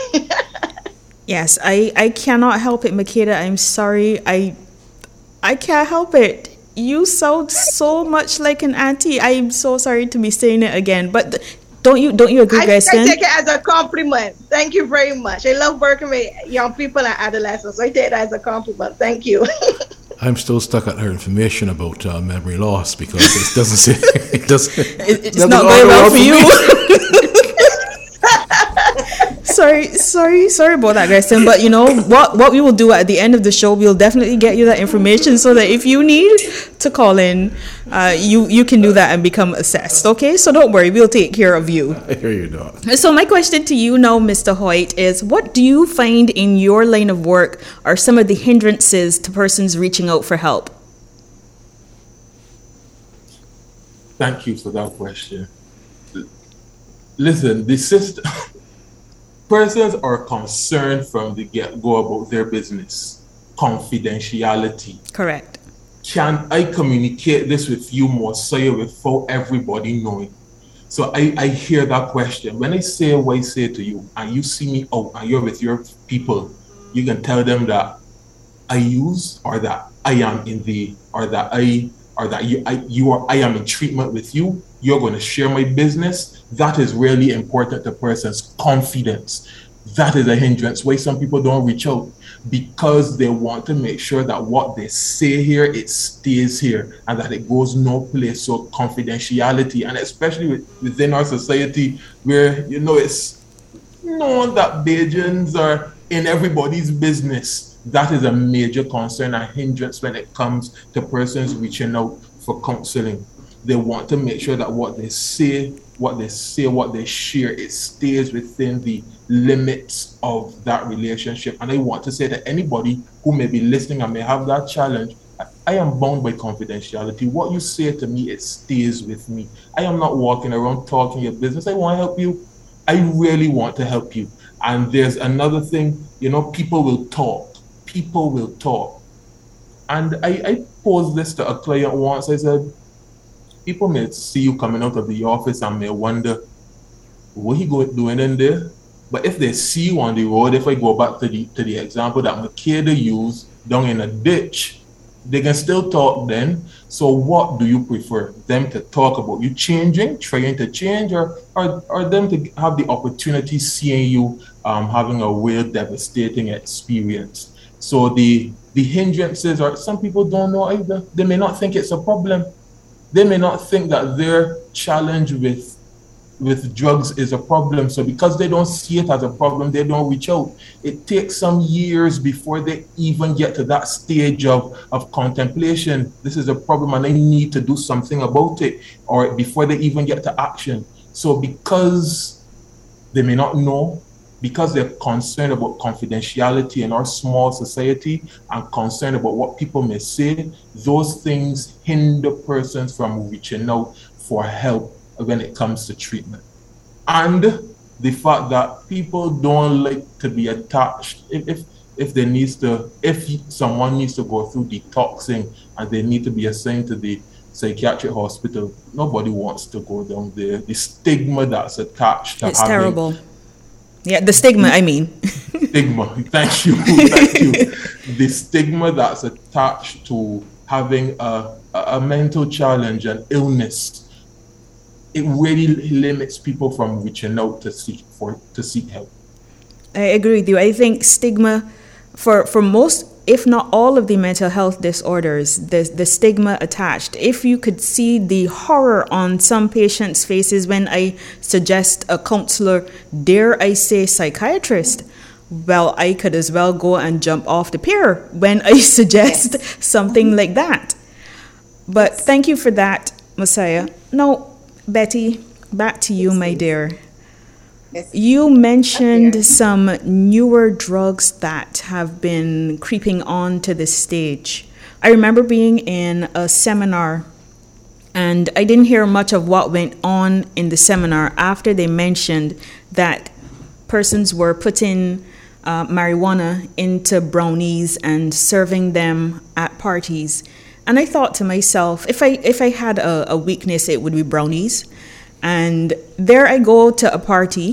[SPEAKER 2] Yes, I, I cannot help it, Makeda. I'm sorry. I I can't help it. You sound so much like an auntie. I'm so sorry to be saying it again, but don't you don't you agree,
[SPEAKER 4] I,
[SPEAKER 2] Greston?
[SPEAKER 4] I take it as a compliment. Thank you very much. I love working with young people and adolescents. So I take it as a compliment. Thank you.
[SPEAKER 1] I'm still stuck at her information about uh, memory loss because it doesn't say it doesn't.
[SPEAKER 2] It, it's
[SPEAKER 1] doesn't
[SPEAKER 2] not
[SPEAKER 1] order
[SPEAKER 2] going well for
[SPEAKER 1] me.
[SPEAKER 2] you. sorry, sorry, sorry about that, Grayson. But you know what? What we will do at the end of the show, we'll definitely get you that information so that if you need to call in, uh, you you can do that and become assessed. Okay, so don't worry, we'll take care of you.
[SPEAKER 1] I hear you, Doc.
[SPEAKER 2] So my question to you now, Mister Hoyt, is what do you find in your line of work are some of the hindrances to persons reaching out for help?
[SPEAKER 5] Thank you for that question. Listen, the system, persons are concerned from the get-go about their business. Confidentiality.
[SPEAKER 2] Correct.
[SPEAKER 5] Can I communicate this with you, Mosiah, without everybody knowing? So I, I hear that question. When I say what I say to you, and you see me out and you're with your people, you can tell them that I use or that I am in the, or that I, or that you, I, you are, I am in treatment with you. You're going to share my business. That is really important to persons' confidence. That is a hindrance why some people don't reach out, because they want to make sure that what they say here, it stays here and that it goes no place. So confidentiality, and especially with, within our society where, you know, it's known that Bajans are in everybody's business, that is a major concern and hindrance when it comes to persons reaching out for counseling. They want to make sure that what they say, what they say, what they share, it stays within the limits of that relationship. And I want to say that anybody who may be listening and may have that challenge, I am bound by confidentiality. What you say to me, it stays with me. I am not walking around talking your business. I want to help you. I really want to help you. And there's another thing, you know, people will talk. People will talk. And I, I posed this to a client once. I said, people may see you coming out of the office and may wonder, what he go doing in there? But if they see you on the road, if I go back to the to the example that Makeda used down in a ditch, they can still talk then. So what do you prefer? Them to talk about you changing, trying to change, or or, or them to have the opportunity seeing you um, having a real devastating experience? So the the hindrances are, some people don't know either. They may not think it's a problem. They may not think that their challenge with with drugs is a problem. So because they don't see it as a problem, they don't reach out. It takes some years before they even get to that stage of, of contemplation. This is a problem and I need to do something about it, or before they even get to action. So because they may not know, because they're concerned about confidentiality in our small society and concerned about what people may say, those things hinder persons from reaching out for help when it comes to treatment. And the fact that people don't like to be attached, if if, if they needs to, if someone needs to go through detoxing and they need to be assigned to the psychiatric hospital, nobody wants to go down there. The stigma that's attached to
[SPEAKER 2] It's
[SPEAKER 5] having,
[SPEAKER 2] terrible. Yeah, the stigma, I mean.
[SPEAKER 5] Stigma, thank you, thank you. The stigma that's attached to having a, a mental challenge and illness, it really limits people from reaching out to seek for to seek help.
[SPEAKER 2] I agree with you. I think stigma for for most, if not all of the mental health disorders, the, the stigma attached. If you could see the horror on some patients' faces when I suggest a counselor, dare I say psychiatrist, well, I could as well go and jump off the pier when I suggest yes. something like that. But yes. Thank you for that, Mosiah. Now, Betty, back to you, my dear.
[SPEAKER 3] Yes.
[SPEAKER 2] You mentioned some newer drugs that have been creeping on to the stage. I remember being in a seminar, and I didn't hear much of what went on in the seminar after they mentioned that persons were putting uh, marijuana into brownies and serving them at parties. And I thought to myself, if I if I had a, a weakness, it would be brownies. And there I go to a party,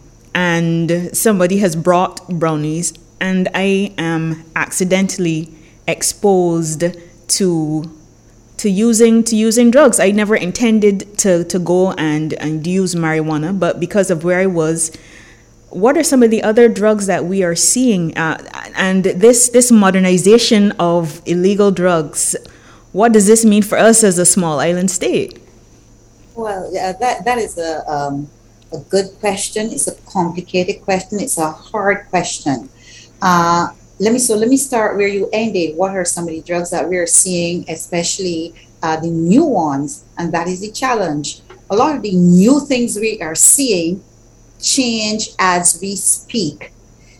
[SPEAKER 2] and somebody has brought brownies, and I am accidentally exposed to to using to using drugs. I never intended to, to go and, and use marijuana, but because of where I was, what are some of the other drugs that we are seeing? Uh, and this, this modernization of illegal drugs, what does this mean for us as a small island state?
[SPEAKER 3] Well, yeah, that, that is a, um, a good question. It's a complicated question. It's a hard question. Uh, let me so let me start where you ended. What are some of the drugs that we're seeing, especially uh, the new ones? And that is the challenge. A lot of the new things we are seeing change as we speak.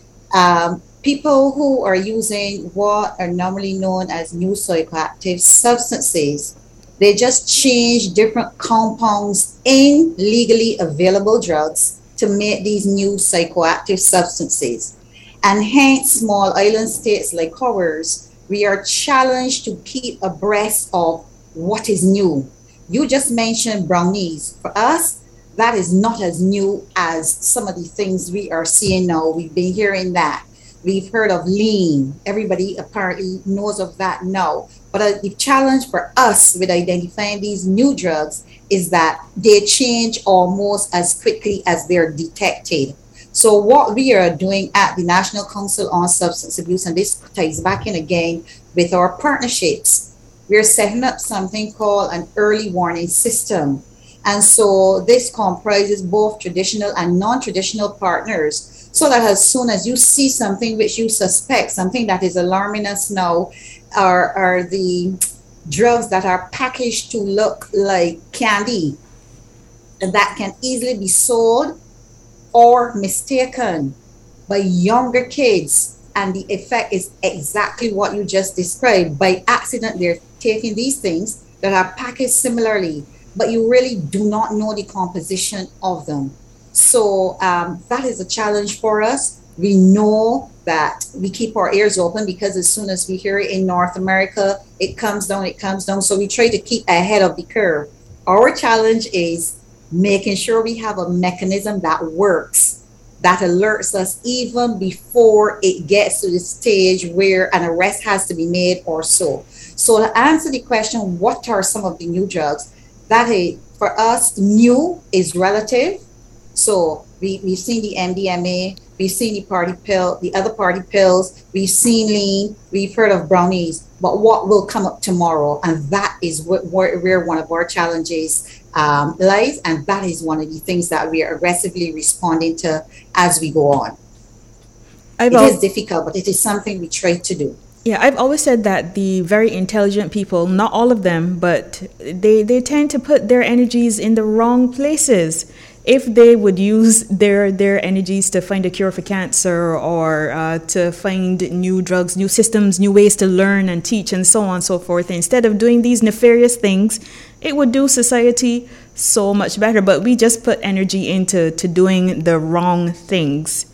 [SPEAKER 3] Um, people who are using what are normally known as new psychoactive substances, they just change different compounds in legally available drugs to make these new psychoactive substances. And hence, small island states like ours, we are challenged to keep abreast of what is new. You just mentioned brownies. For us, that is not as new as some of the things we are seeing now. We've been hearing that. We've heard of lean. Everybody apparently knows of that now. But uh, the challenge for us with identifying these new drugs is that they change almost as quickly as they're detected. So what we are doing at the National Council on Substance Abuse, and this ties back in again with our partnerships, we're setting up something called an early warning system. And so this comprises both traditional and non-traditional partners, so that as soon as you see something which you suspect, something that is alarming us now, are, are the drugs that are packaged to look like candy, and that can easily be sold or mistaken by younger kids. And the effect is exactly what you just described. By accident, they're taking these things that are packaged similarly, but you really do not know the composition of them. So um, that is a challenge for us. We know that we keep our ears open, because as soon as we hear it in North America, it comes down, it comes down. So we try to keep ahead of the curve. Our challenge is making sure we have a mechanism that works, that alerts us even before it gets to the stage where an arrest has to be made or so. So to answer the question, what are some of the new drugs? That is, for us, new is relative. So we, we've seen the M D M A, we've seen the party pill, the other party pills, we've seen lean, we've heard of brownies, but what will come up tomorrow? And that is what, where one of our challenges um, lies, and that is one of the things that we are aggressively responding to as we go on. I've it al- is difficult, but it is something we try to do.
[SPEAKER 2] Yeah, I've always said that the very intelligent people, not all of them, but they, they tend to put their energies in the wrong places. If they would use their their energies to find a cure for cancer, or uh, to find new drugs, new systems, new ways to learn and teach, and so on and so forth, instead of doing these nefarious things, it would do society so much better. But we just put energy into to doing the wrong things.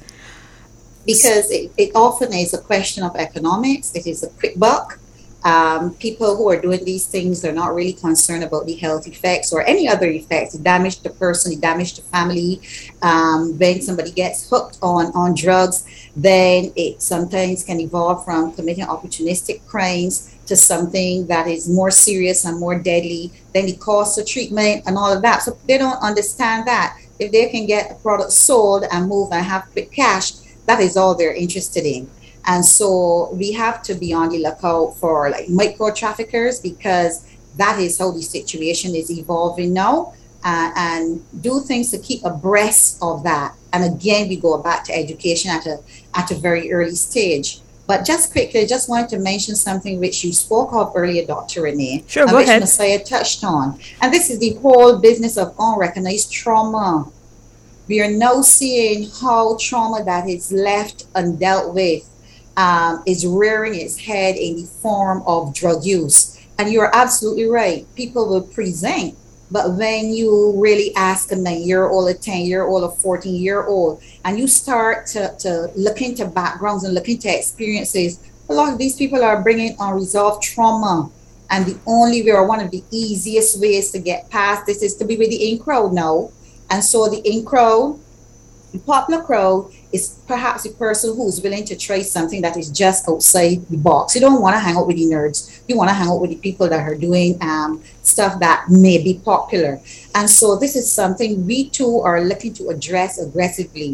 [SPEAKER 3] Because it, it often is a question of economics. It is a quick buck. Um, people who are doing these things, they're not really concerned about the health effects or any other effects, the damage to person, the damage to family. Um, when somebody gets hooked on, on drugs, then it sometimes can evolve from committing opportunistic crimes to something that is more serious and more deadly than the cost of treatment and all of that. So they don't understand that. If they can get a product sold and move and have quick cash, that is all they're interested in. And so we have to be on the lookout for like micro traffickers, because that is how the situation is evolving now, uh, and do things to keep abreast of that. And again, we go back to education at a at a very early stage. But just quickly, I just wanted to mention something which you spoke of earlier, Doctor Renee.
[SPEAKER 2] Sure, go
[SPEAKER 3] which
[SPEAKER 2] ahead.
[SPEAKER 3] Messiah touched on. And this is the whole business of unrecognized trauma. We are now seeing how trauma that is left undealt with um, is rearing its head in the form of drug use. And you're absolutely right. People will present, but when you really ask a nine-year-old, a ten-year-old, a fourteen-year-old, and you start to, to look into backgrounds and look into experiences, a lot of these people are bringing unresolved trauma. And the only way, or one of the easiest ways to get past this, is to be with the in crowd now. And so the in crowd, the popular crowd, is perhaps a person who's willing to try something that is just outside the box. You don't want to hang out with the nerds. You want to hang out with the people that are doing um, stuff that may be popular. And so this is something we too are looking to address aggressively.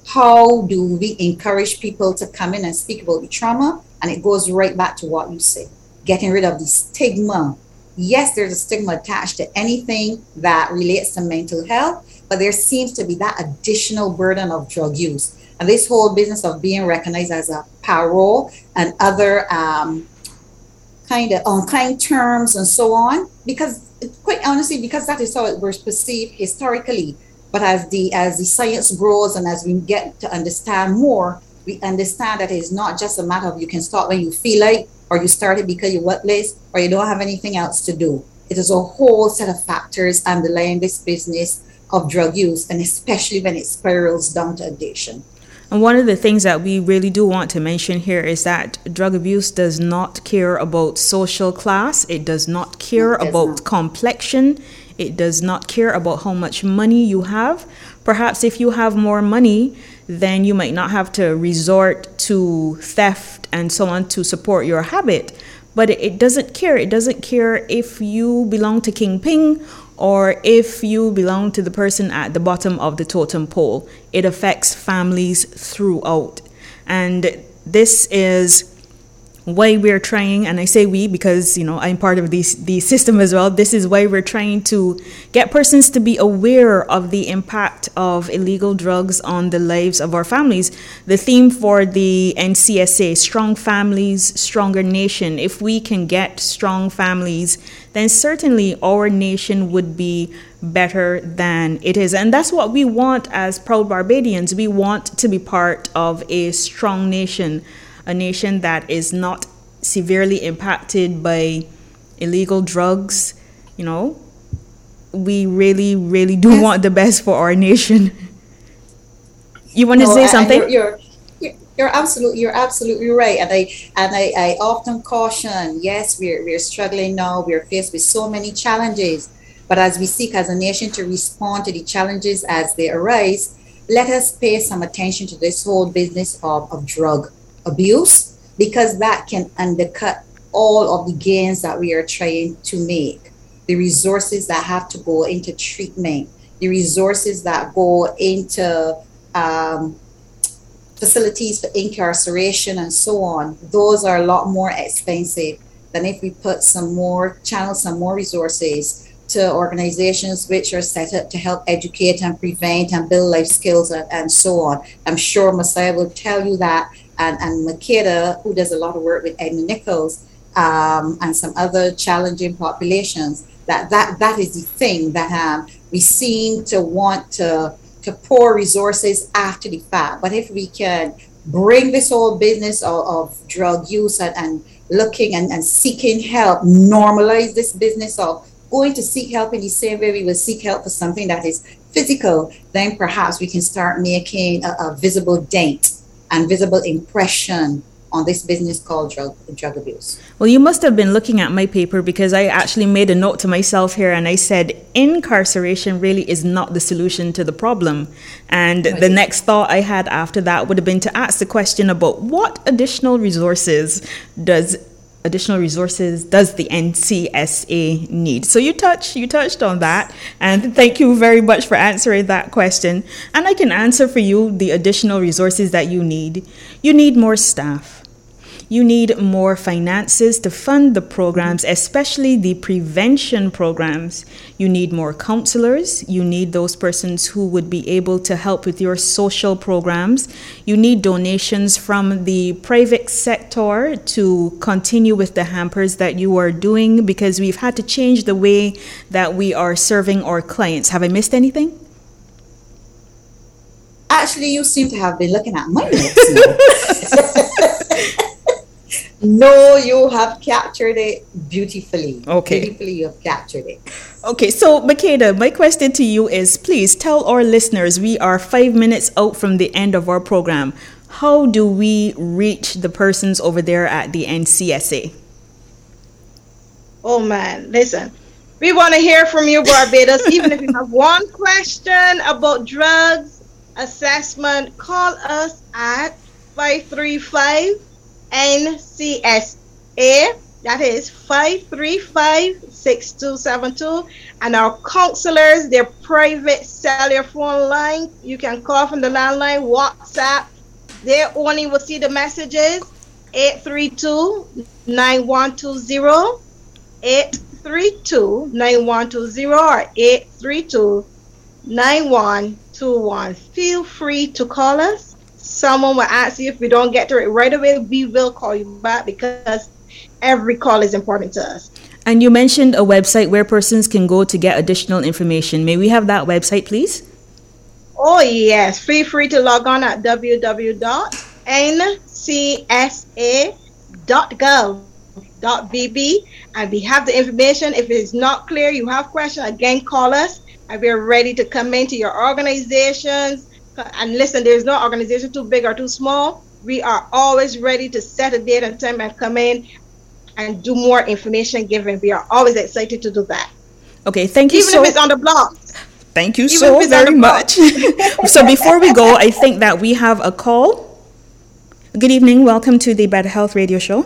[SPEAKER 3] How do we encourage people to come in and speak about the trauma? And it goes right back to what you say, getting rid of the stigma. Yes, there's a stigma attached to anything that relates to mental health, but there seems to be that additional burden of drug use. And this whole business of being recognized as a parole and other um, kind of on kind terms and so on, because quite honestly, because that is how it was perceived historically. But as the as the science grows and as we get to understand more, we understand that it's not just a matter of you can start when you feel like, or you started because you're worthless, or you don't have anything else to do. It is a whole set of factors underlying this business of drug use, and especially when it spirals down to addiction.
[SPEAKER 2] And one of the things that we really do want to mention here is that drug abuse does not care about social class. It does not care
[SPEAKER 3] It does
[SPEAKER 2] about
[SPEAKER 3] not.
[SPEAKER 2] complexion. It does not care about how much money you have. Perhaps if you have more money, then you might not have to resort to theft and so on to support your habit. But it, it doesn't care. It doesn't care if you belong to Kingpin or if you belong to the person at the bottom of the totem pole. It affects families throughout. And this is why we're trying, and I say we because, you know, I'm part of the, the system as well. This is why we're trying to get persons to be aware of the impact of illegal drugs on the lives of our families. The theme for the N C S A, Strong Families, Stronger Nation. If we can get strong families, then certainly our nation would be better than it is. And that's what we want as proud Barbadians. We want to be part of a strong nation, a nation that is not severely impacted by illegal drugs. You know, we really, really do
[SPEAKER 3] Yes.
[SPEAKER 2] want the best for our nation. You want to
[SPEAKER 3] No,
[SPEAKER 2] say
[SPEAKER 3] I- I-
[SPEAKER 2] something?
[SPEAKER 3] You're, you're, you're you're absolutely you're absolutely right, and I and I, I often caution. Yes, we're we're struggling now. We're faced with so many challenges, but as we seek as a nation to respond to the challenges as they arise, let us pay some attention to this whole business of, of drug abuse, because that can undercut all of the gains that we are trying to make. The resources that have to go into treatment, the resources that go into um, facilities for incarceration and so on, those are a lot more expensive than if we put some more, channel some more resources to organizations which are set up to help educate and prevent and build life skills and, and so on. I'm sure Messiah will tell you that, and, and Makeda, who does a lot of work with Edmund Nichols um, and some other challenging populations, that that, that is the thing that um, we seem to want to, to pour resources after the fact. But if we can bring this whole business of, of drug use and, and looking and, and seeking help, normalize this business of going to seek help in the same way we will seek help for something that is physical, then perhaps we can start making a, a visible dent and visible impression on this business called drug drug abuse.
[SPEAKER 2] Well, you must have been looking at my paper, because I actually made a note to myself here and I said incarceration really is not the solution to the problem. And
[SPEAKER 3] Right.
[SPEAKER 2] the next thought I had after that would have been to ask the question about what additional resources does additional resources does the N C S A need? So you touched you touched on that, and thank you very much for answering that question. And I can answer for you the additional resources that you need. You need more staff. You need more finances to fund the programs, especially the prevention programs. You need more counselors. You need those persons who would be able to help with your social programs. You need donations from the private sector to continue with the hampers that you are doing, because we've had to change the way that we are serving our clients. Have I missed anything?
[SPEAKER 3] Actually, you seem to have been looking at my notes now. No, you have captured it beautifully.
[SPEAKER 2] Okay.
[SPEAKER 3] Beautifully, you have captured it.
[SPEAKER 2] Okay, so Makeda, my question to you is, please tell our listeners, we are five minutes out from the end of our program. How do we reach the persons over there at the N C S A?
[SPEAKER 4] Oh man, listen, we want to hear from you, Barbados. Even if you have one question about drugs assessment, call us at five three five N C S A That is five three five, six two seven two. And our counselors, their private cellular phone line, you can call from the landline, WhatsApp. They only will see the messages, eight three two, nine one two zero, eight three two, nine one two zero, or eight three two, nine one two one. Feel free to call us. Someone will ask you if we don't get to it right away. We will call you back because every call is important to us.
[SPEAKER 2] And you mentioned a website where persons can go to get additional information. May we have that website, please?
[SPEAKER 4] Oh, yes. Feel free to log on at w w w dot n c s a dot gov dot b b, and we have the information. If it's not clear, you have questions, again, call us, and we're ready to come into your organizations. And listen, there's no organization too big or too small. We are always ready to set a date and time and come in and do more information giving. We are always excited to do that.
[SPEAKER 2] Okay, thank you
[SPEAKER 4] Even
[SPEAKER 2] so
[SPEAKER 4] if it's on the blog.
[SPEAKER 2] Thank you
[SPEAKER 4] Even
[SPEAKER 2] so
[SPEAKER 4] if it's on
[SPEAKER 2] very
[SPEAKER 4] the
[SPEAKER 2] much. So before we go, I think that we have a call. Good evening. Welcome to the Better Health Radio Show.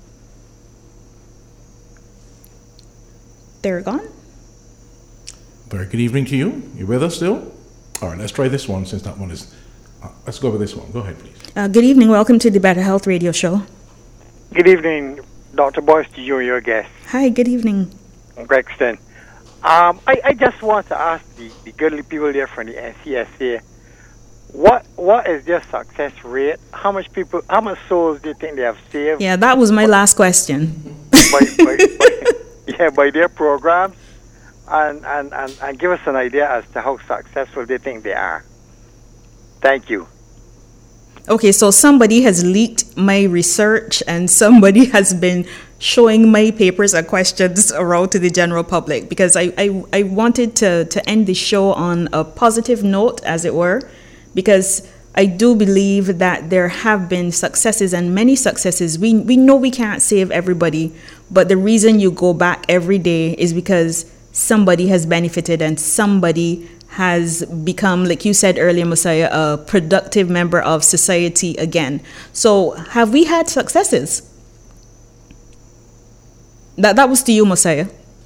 [SPEAKER 2] They're gone.
[SPEAKER 1] Very good evening to you. You with us still? All right, let's try this one since that one is... Uh, let's go with this one. Go ahead, please.
[SPEAKER 2] Uh, good evening. Welcome to the Better Health Radio Show.
[SPEAKER 6] Good evening, Doctor Boyce, to you and your guest.
[SPEAKER 2] Hi, good evening.
[SPEAKER 6] Gregston. Um, I, I just want to ask the, the girly people there from the N C S A, what what is their success rate? How much people, how much souls do you think they have saved?
[SPEAKER 2] Yeah, that was my last question.
[SPEAKER 6] By, by, by, yeah, by their programs, and, and, and, and give us an idea as to how successful they think they are. Thank you.
[SPEAKER 2] Okay, so somebody has leaked my research and somebody has been showing my papers and questions around to the general public, because I, I, I wanted to, to end the show on a positive note, as it were, because I do believe that there have been successes and many successes. We, we know we can't save everybody, but the reason you go back every day is because somebody has benefited and somebody has become, like you said earlier, Messiah, a productive member of society again. So have we had successes? That that was to you, Messiah.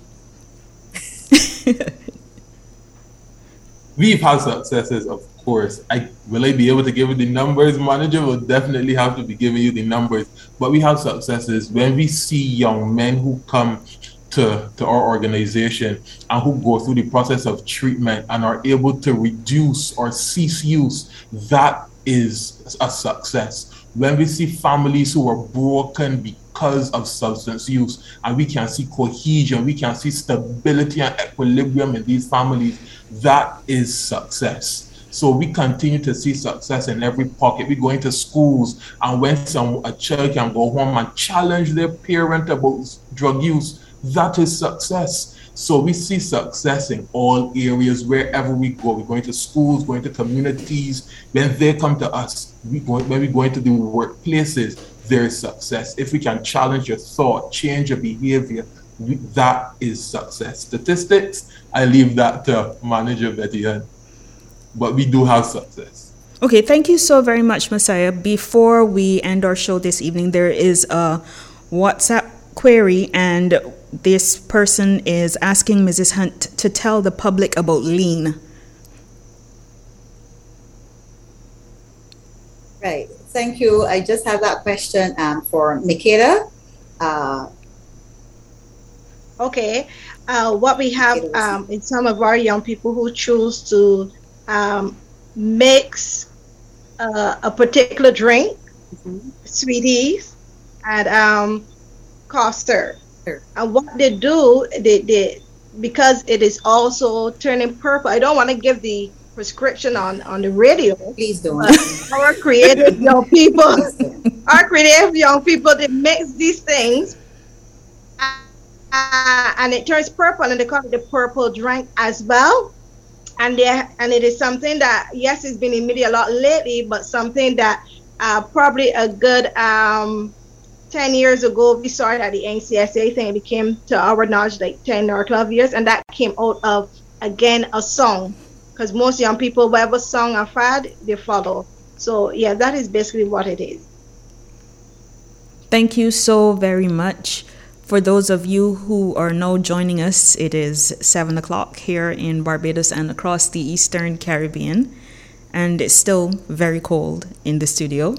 [SPEAKER 5] We've had successes, of course. I will I be able to give you the numbers? Manager will definitely have to be giving you the numbers. But we have successes when we see young men who come to, to our organization and who go through the process of treatment and are able to reduce or cease use. That is a success. When we see families who are broken because of substance use, and we can see cohesion, we can see stability and equilibrium in these families, that is success. So we continue to see success in every pocket. We go into schools, and when some a child can go home and challenge their parent about drug use, that is success. So we see success in all areas, wherever we go. We're going to schools, going to communities. When they come to us, we go, when we go into the workplaces, there is success. If we can challenge your thought, change your behavior, we, that is success. Statistics, I leave that to Manager Betty Ann. But we do have success.
[SPEAKER 2] Okay, thank you so very much, Messiah. Before we end our show this evening, there is a WhatsApp query, and this person is asking Missus Hunt to tell the public about lean.
[SPEAKER 3] Right. Thank you. I just have that question um, for Makeda. Uh,
[SPEAKER 4] okay. Uh, what we have um, in some of our young people who choose to um, mix uh, a particular drink, mm-hmm. sweeties, and um, Coster. Sure. And what they do, they, they because it is also turning purple. I don't want to give the prescription on, on the radio.
[SPEAKER 3] Please don't.
[SPEAKER 4] Our creative young people, our creative young people, they mix these things, uh, and it turns purple, and they call it the purple drink as well. And they, and it is something that, yes, it's been in media a lot lately, but something that uh, probably a good um, ten years ago, we saw it at the N C S A thing. It became, to our knowledge, like ten or twelve years, and that came out of, again, a song. Because most young people, whatever song or fad, they follow. So, yeah, that is basically what it is.
[SPEAKER 2] Thank you so very much. For those of you who are now joining us, it is seven o'clock here in Barbados and across the Eastern Caribbean, and it's still very cold in the studio.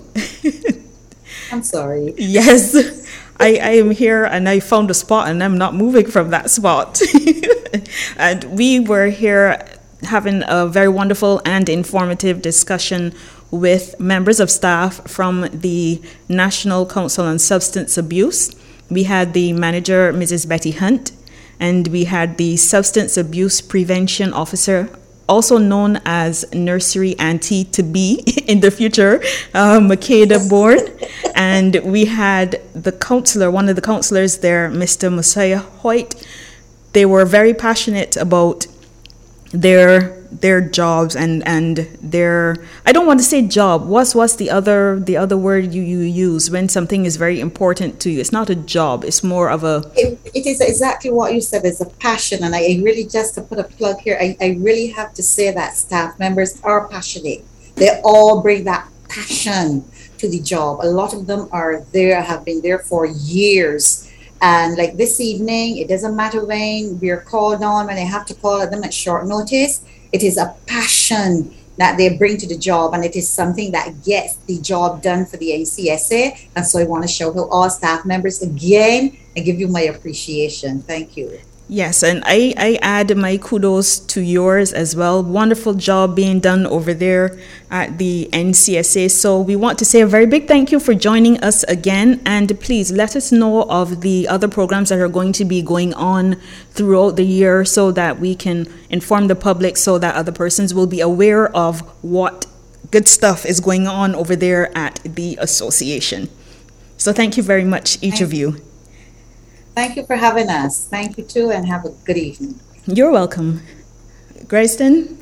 [SPEAKER 3] I'm sorry.
[SPEAKER 2] Yes, I, I am here and I found a spot and I'm not moving from that spot. And we were here having a very wonderful and informative discussion with members of staff from the National Council on Substance Abuse. We had the manager, Missus Betty Hunt, and we had the Substance Abuse Prevention Officer, also known as Nursery Auntie to be in the future, uh, Makeda Bourne. And we had the counselor, one of the counselors there, Mister Mosiah Hoyt. They were very passionate about their their jobs and and their, I don't want to say job, what's what's the other the other word you, you use when something is very important to you? It's not a job, it's more of a
[SPEAKER 3] it, it is exactly what you said. It's a passion, and I really, just to put a plug here, I, I really have to say that staff members are passionate. They all bring that passion to the job. A lot of them are there, have been there for years. And like this evening, it doesn't matter when we're called on, when I have to call them at short notice. It is a passion that they bring to the job, and it is something that gets the job done for the N C S A. And so I want to shout out all staff members again and give you my appreciation. Thank you.
[SPEAKER 2] Yes, and I, I add my kudos to yours as well. Wonderful job being done over there at the N C S A. So we want to say a very big thank you for joining us again. And please let us know of the other programs that are going to be going on throughout the year so that we can inform the public, so that other persons will be aware of what good stuff is going on over there at the association. So thank you very much, each of you.
[SPEAKER 3] Thank you for having us. Thank you too, and have a good evening.
[SPEAKER 2] You're welcome. Grayston,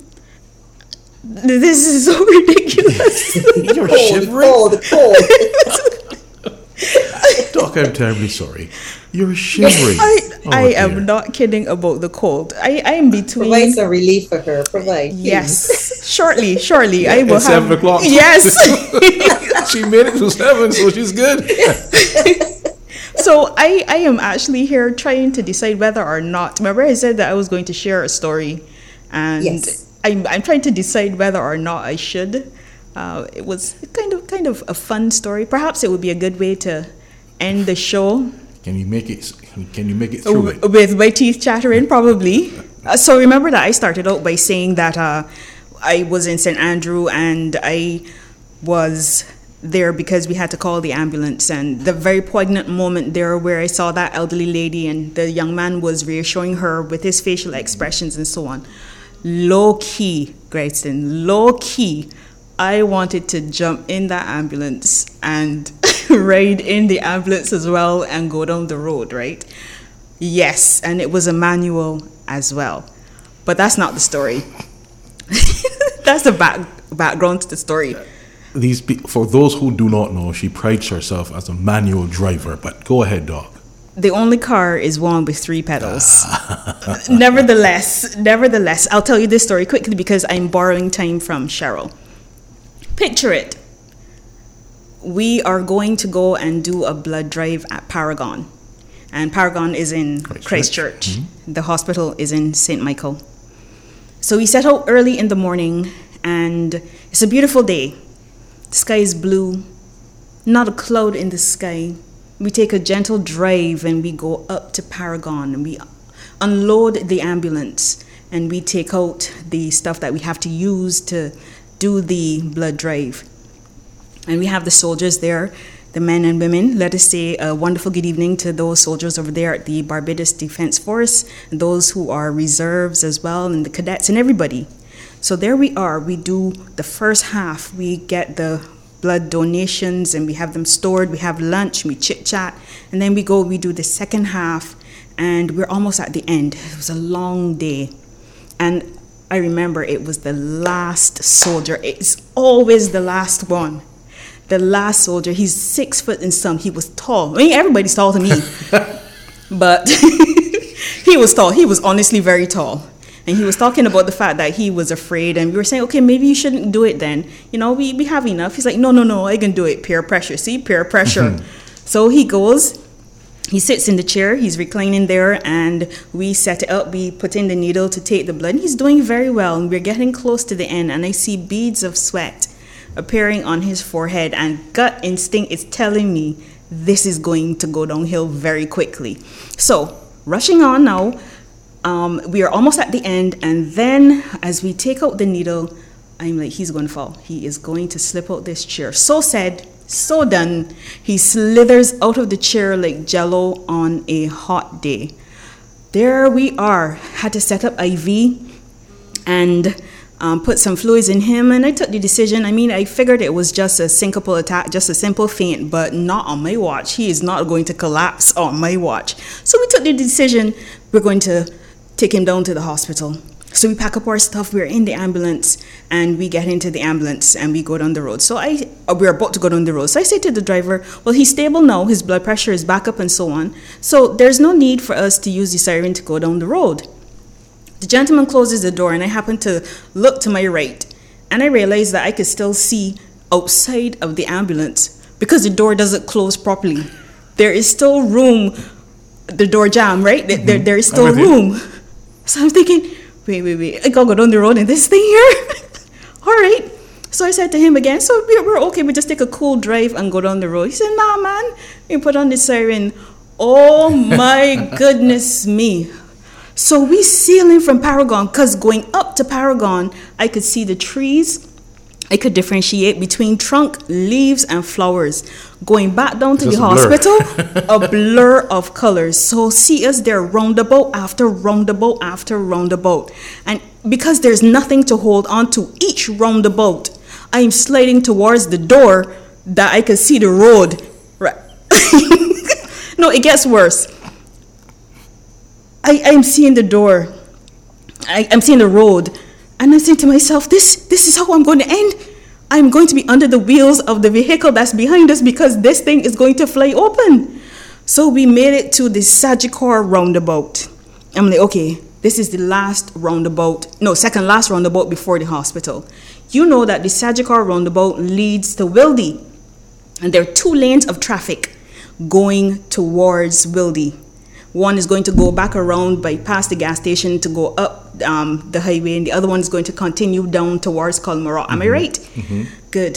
[SPEAKER 2] this is so ridiculous.
[SPEAKER 1] You're
[SPEAKER 3] Cold,
[SPEAKER 1] shivering?
[SPEAKER 3] cold, cold.
[SPEAKER 1] Doc, I'm terribly sorry. You're shivering.
[SPEAKER 2] I,
[SPEAKER 1] Oh,
[SPEAKER 2] I
[SPEAKER 1] dear.
[SPEAKER 2] am not kidding about the cold. I, I am between.
[SPEAKER 3] Provide some relief for her. Provide. please.
[SPEAKER 2] Yes, shortly, shortly. I will
[SPEAKER 1] It's
[SPEAKER 2] have.
[SPEAKER 1] seven o'clock.
[SPEAKER 2] Yes.
[SPEAKER 1] She made it to seven, so she's good.
[SPEAKER 2] So I, I am actually here trying to decide whether or not. Remember, I said that I was going to share a story, and
[SPEAKER 3] Yes.
[SPEAKER 2] I'm I'm trying to decide whether or not I should. Uh, it was kind of kind of a fun story. Perhaps it would be a good way to end the show.
[SPEAKER 1] Can you make it? Can you make it through it?
[SPEAKER 2] With my teeth chattering, probably. Uh, so remember that I started out by saying that uh, I was in Saint Andrew and I was there because we had to call the ambulance, and the very poignant moment there where I saw that elderly lady and the young man was reassuring her with his facial expressions and so on. Low key, Grayston, low key, I wanted to jump in that ambulance and ride in the ambulance as well and go down the road, right? Yes, and it was a manual as well. But that's not the story. That's the back, background to the story.
[SPEAKER 1] These pe- for those who do not know, she prides herself as a manual driver. But go ahead, Doc.
[SPEAKER 2] The only car is one with three pedals. nevertheless, nevertheless, I'll tell you this story quickly because I'm borrowing time from Cheryl. Picture it. We are going to go and do a blood drive at Paragon. And Paragon is in
[SPEAKER 1] Christchurch.
[SPEAKER 2] Christchurch.
[SPEAKER 1] Mm-hmm.
[SPEAKER 2] The hospital is in Saint Michael. So we set out early in the morning, and it's a beautiful day. The sky is blue, not a cloud in the sky. We take a gentle drive and we go up to Paragon and we unload the ambulance and we take out the stuff that we have to use to do the blood drive. And we have the soldiers there, the men and women. Let us say a wonderful good evening to those soldiers over there at the Barbados Defense Force, and those who are reserves as well, and the cadets and everybody. So there we are. We do the first half. We get the blood donations and we have them stored. We have lunch, we chit chat, and then we go, we do the second half, and we're almost at the end. It was a long day. And I remember it was the last soldier. It's always the last one. The last soldier, he's six foot and some. He was tall. I mean, everybody's tall to me. But he was tall. He was honestly very tall. And he was talking about the fact that he was afraid. And we were saying, okay, maybe you shouldn't do it then. You know, we, we have enough. He's like, no, no, no, I can do it. Peer pressure. See, peer pressure. So he goes He sits in the chair, he's reclining there, and we set it up. We put in the needle to take the blood. He's doing very well, and we're getting close to the end, and I see beads of sweat appearing on his forehead, and gut instinct is telling me this is going to go downhill very quickly. So, rushing on now, um, we are almost at the end, and then as we take out the needle, I'm like, he's going to fall. He is going to slip out this chair. So said, so done. He slithers out of the chair like jello on a hot day. There we are. Had to set up I V and um, put some fluids in him, and I took the decision. I mean, I figured it was just a syncopal attack, just a simple faint, but not on my watch. He is not going to collapse on my watch. So we took the decision, we're going to take him down to the hospital. So we pack up our stuff, we're in the ambulance, and we get into the ambulance and we go down the road. So I, we're about to go down the road. So I say to the driver, well, he's stable now, his blood pressure is back up and so on. So there's no need for us to use the siren to go down the road. The gentleman closes the door, and I happen to look to my right, and I realize that I could still see outside of the ambulance because the door doesn't close properly. There is still room, the door jam, right? Mm-hmm. There, there is still room. So I'm thinking, wait, wait, wait, I gotta go down the road in this thing here. All right. So I said to him again, so we're, we're okay, we just take a cool drive and go down the road. He said, nah, man, we put on the siren. Oh my goodness me. So we sailing from Paragon, because going up to Paragon, I could see the trees. I could differentiate between trunk, leaves, and flowers. Going back down to
[SPEAKER 1] Just
[SPEAKER 2] the
[SPEAKER 1] a blur.
[SPEAKER 2] hospital, a blur of colors. So see us there, roundabout after roundabout after roundabout. And because there's nothing to hold on to each roundabout, I'm sliding towards the door that I could see the road. Right. No, it gets worse. I, I'm seeing the door. I, I'm seeing the road. And I'm saying to myself, this, this is how I'm going to end. I'm going to be under the wheels of the vehicle that's behind us because this thing is going to fly open. So we made it to the Sagicor roundabout. I'm like, okay, this is the last roundabout. No, second last roundabout before the hospital. You know that the Sagicor roundabout leads to Wildy. And there are two lanes of traffic going towards Wildy. One is going to go back around by past the gas station to go up um, the highway, and the other one is going to continue down towards Colmorock. Am mm-hmm. I right? Mm-hmm. Good.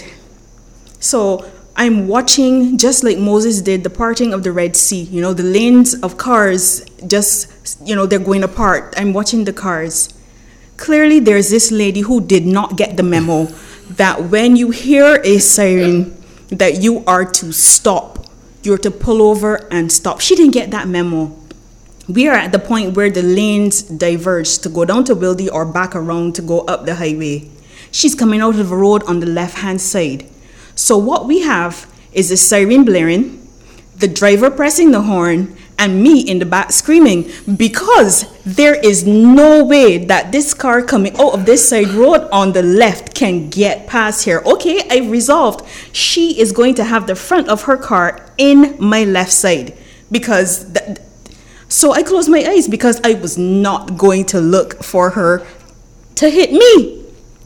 [SPEAKER 2] So I'm watching, just like Moses did, the parting of the Red Sea. You know, the lanes of cars just, you know, they're going apart. I'm watching the cars. Clearly, there's this lady who did not get the memo that when you hear a siren, that you are to stop. You're to pull over and stop. She didn't get that memo. We are at the point where the lanes diverge to go down to Wildy or back around to go up the highway. She's coming out of the road on the left-hand side. So what we have is the siren blaring, the driver pressing the horn, and me in the back screaming because there is no way that this car coming out of this side road on the left can get past here. Okay, I've resolved. She is going to have the front of her car in my left side because... Th- So I closed my eyes because I was not going to look for her to hit me.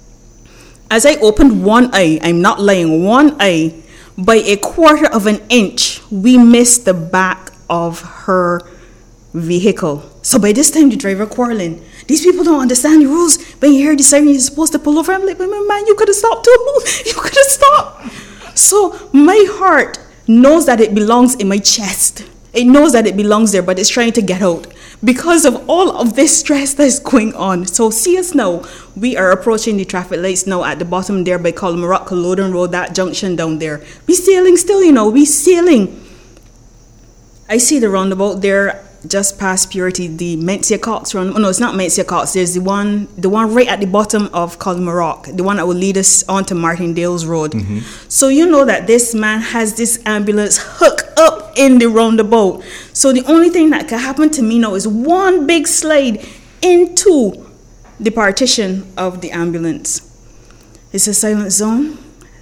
[SPEAKER 2] As I opened one eye, I'm not lying, one eye, by a quarter of an inch, we missed the back of her vehicle. So by this time, the driver quarreling. These people don't understand the rules. When you hear the siren, you're supposed to pull over. I'm like, man, you could have stopped too. You could have stopped. So my heart knows that it belongs in my chest. It knows that it belongs there, but it's trying to get out because of all of this stress that's going on. So see us now. We are approaching the traffic lights now at the bottom there by Colmorock, Culloden Road, that junction down there. We sailing still, you know, we sailing. I see the roundabout there just past Purity, the Mencia Cox round. Oh, no, it's not Mencia Cox. There's the one, the one right at the bottom of Colmorock, the one that will lead us on to Martindale's Road. Mm-hmm. So you know that this man has this ambulance hooked up in the roundabout. So the only thing that can happen to me now is one big slide into the partition of the ambulance. It's a silent zone.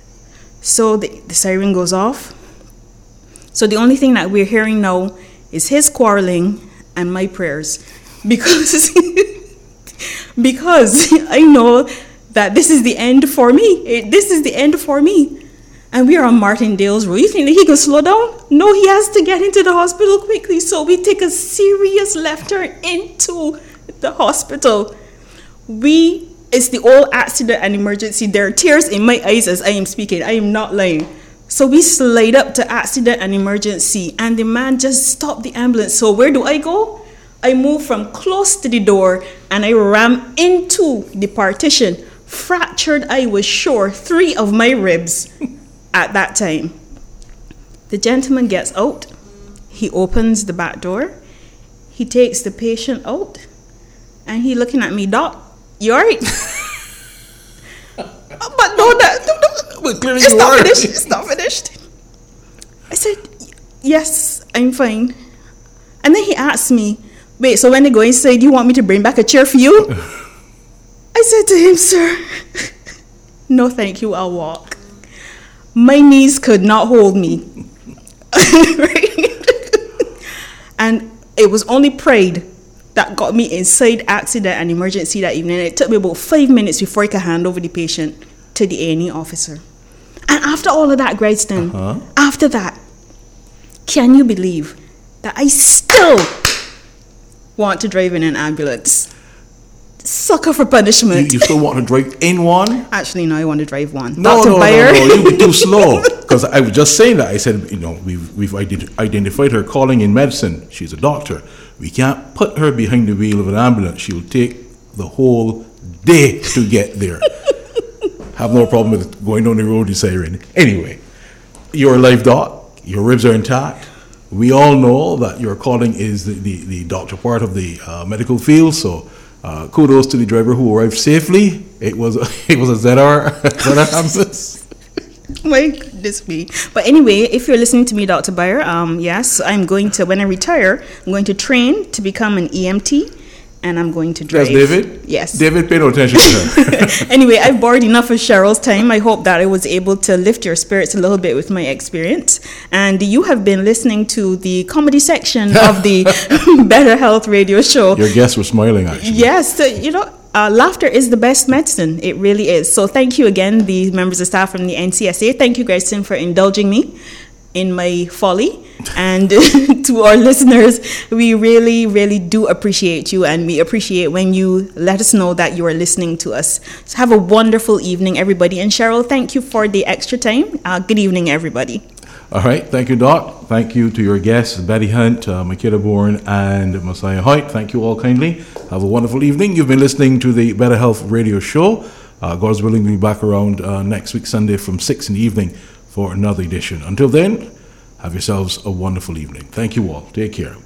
[SPEAKER 2] So the, the siren goes off. So the only thing that we're hearing now is his quarreling and my prayers because because I know that this is the end for me. It, this is the end for me. And we are on Martindale's Road. You think that he can slow down? No, he has to get into the hospital quickly. So we take a serious left turn into the hospital. We, it's the old accident and emergency. There are tears in my eyes as I am speaking. I am not lying. So we slide up to accident and emergency, and the man just stopped the ambulance. So where do I go? I move from close to the door, and I ram into the partition. Fractured, I was sure, three of my ribs at that time. The gentleman gets out. He opens the back door. He takes the patient out, and he looking at me, Doc, you all right? But no, that, no, no.
[SPEAKER 1] Well, clearly
[SPEAKER 2] It's
[SPEAKER 1] you
[SPEAKER 2] not
[SPEAKER 1] are.
[SPEAKER 2] finished. It's not finished. I said, yes, I'm fine. And then he asked me, wait, so when they go inside, do you want me to bring back a chair for you? I said to him, sir, no, thank you, I'll walk. My knees could not hold me. And it was only pride that got me inside accident and emergency that evening. It took me about five minutes before I could hand over the patient to the A and E officer. And after all of that, Gregston,
[SPEAKER 1] Uh-huh.
[SPEAKER 2] after that, can you believe that I still want to drive in an ambulance? Sucker for
[SPEAKER 1] You,
[SPEAKER 2] punishment.
[SPEAKER 1] you still want to drive in one?
[SPEAKER 2] Actually, no, I want to drive one.
[SPEAKER 1] No,
[SPEAKER 2] Doctor
[SPEAKER 1] no,
[SPEAKER 2] Bayer.
[SPEAKER 1] no, no, you were too slow. Because I was just saying that. I said, you know, we've we've ident- identified her calling in medicine. She's a doctor. We can't put her behind the wheel of an ambulance. She'll take the whole day to get there. Have no problem with going down the road, siren. Anyway, you're alive, Doc. Your ribs are intact. We all know that your calling is the, the, the doctor part of the uh, medical field. So uh, kudos to the driver who arrived safely. It was a, it was a Z R, Z R ambulance.
[SPEAKER 2] My goodness me. But anyway, if you're listening to me, Doctor Bayer, um, yes, I'm going to, when I retire, I'm going to train to become an E M T, and I'm going to drive.
[SPEAKER 1] Yes, David?
[SPEAKER 2] Yes.
[SPEAKER 1] David, pay no attention to her.
[SPEAKER 2] Anyway, I've borrowed enough of Cheryl's time. I hope that I was able to lift your spirits a little bit with my experience. And you have been listening to the comedy section of the Better Health Radio Show.
[SPEAKER 1] Your guests were smiling, actually.
[SPEAKER 2] Yes, so, you know, uh, laughter is the best medicine. It really is. So thank you again, the members of staff from the N C S A. Thank you, Gregston, for indulging me in my folly. And to our listeners, we really, really do appreciate you, and we appreciate when you let us know that you are listening to us. So have a wonderful evening, everybody. And Cheryl, thank you for the extra time. Uh, good evening, everybody.
[SPEAKER 1] All right. Thank you, Doc. Thank you to your guests, Betty Hunt, uh, Makeda Bourne, and Messiah Hoyt. Thank you all kindly. Have a wonderful evening. You've been listening to the Better Health Radio Show. Uh, God's willing, we'll be back around uh, next week, Sunday, from six in the evening for another edition. Until then, have yourselves a wonderful evening. Thank you all. Take care.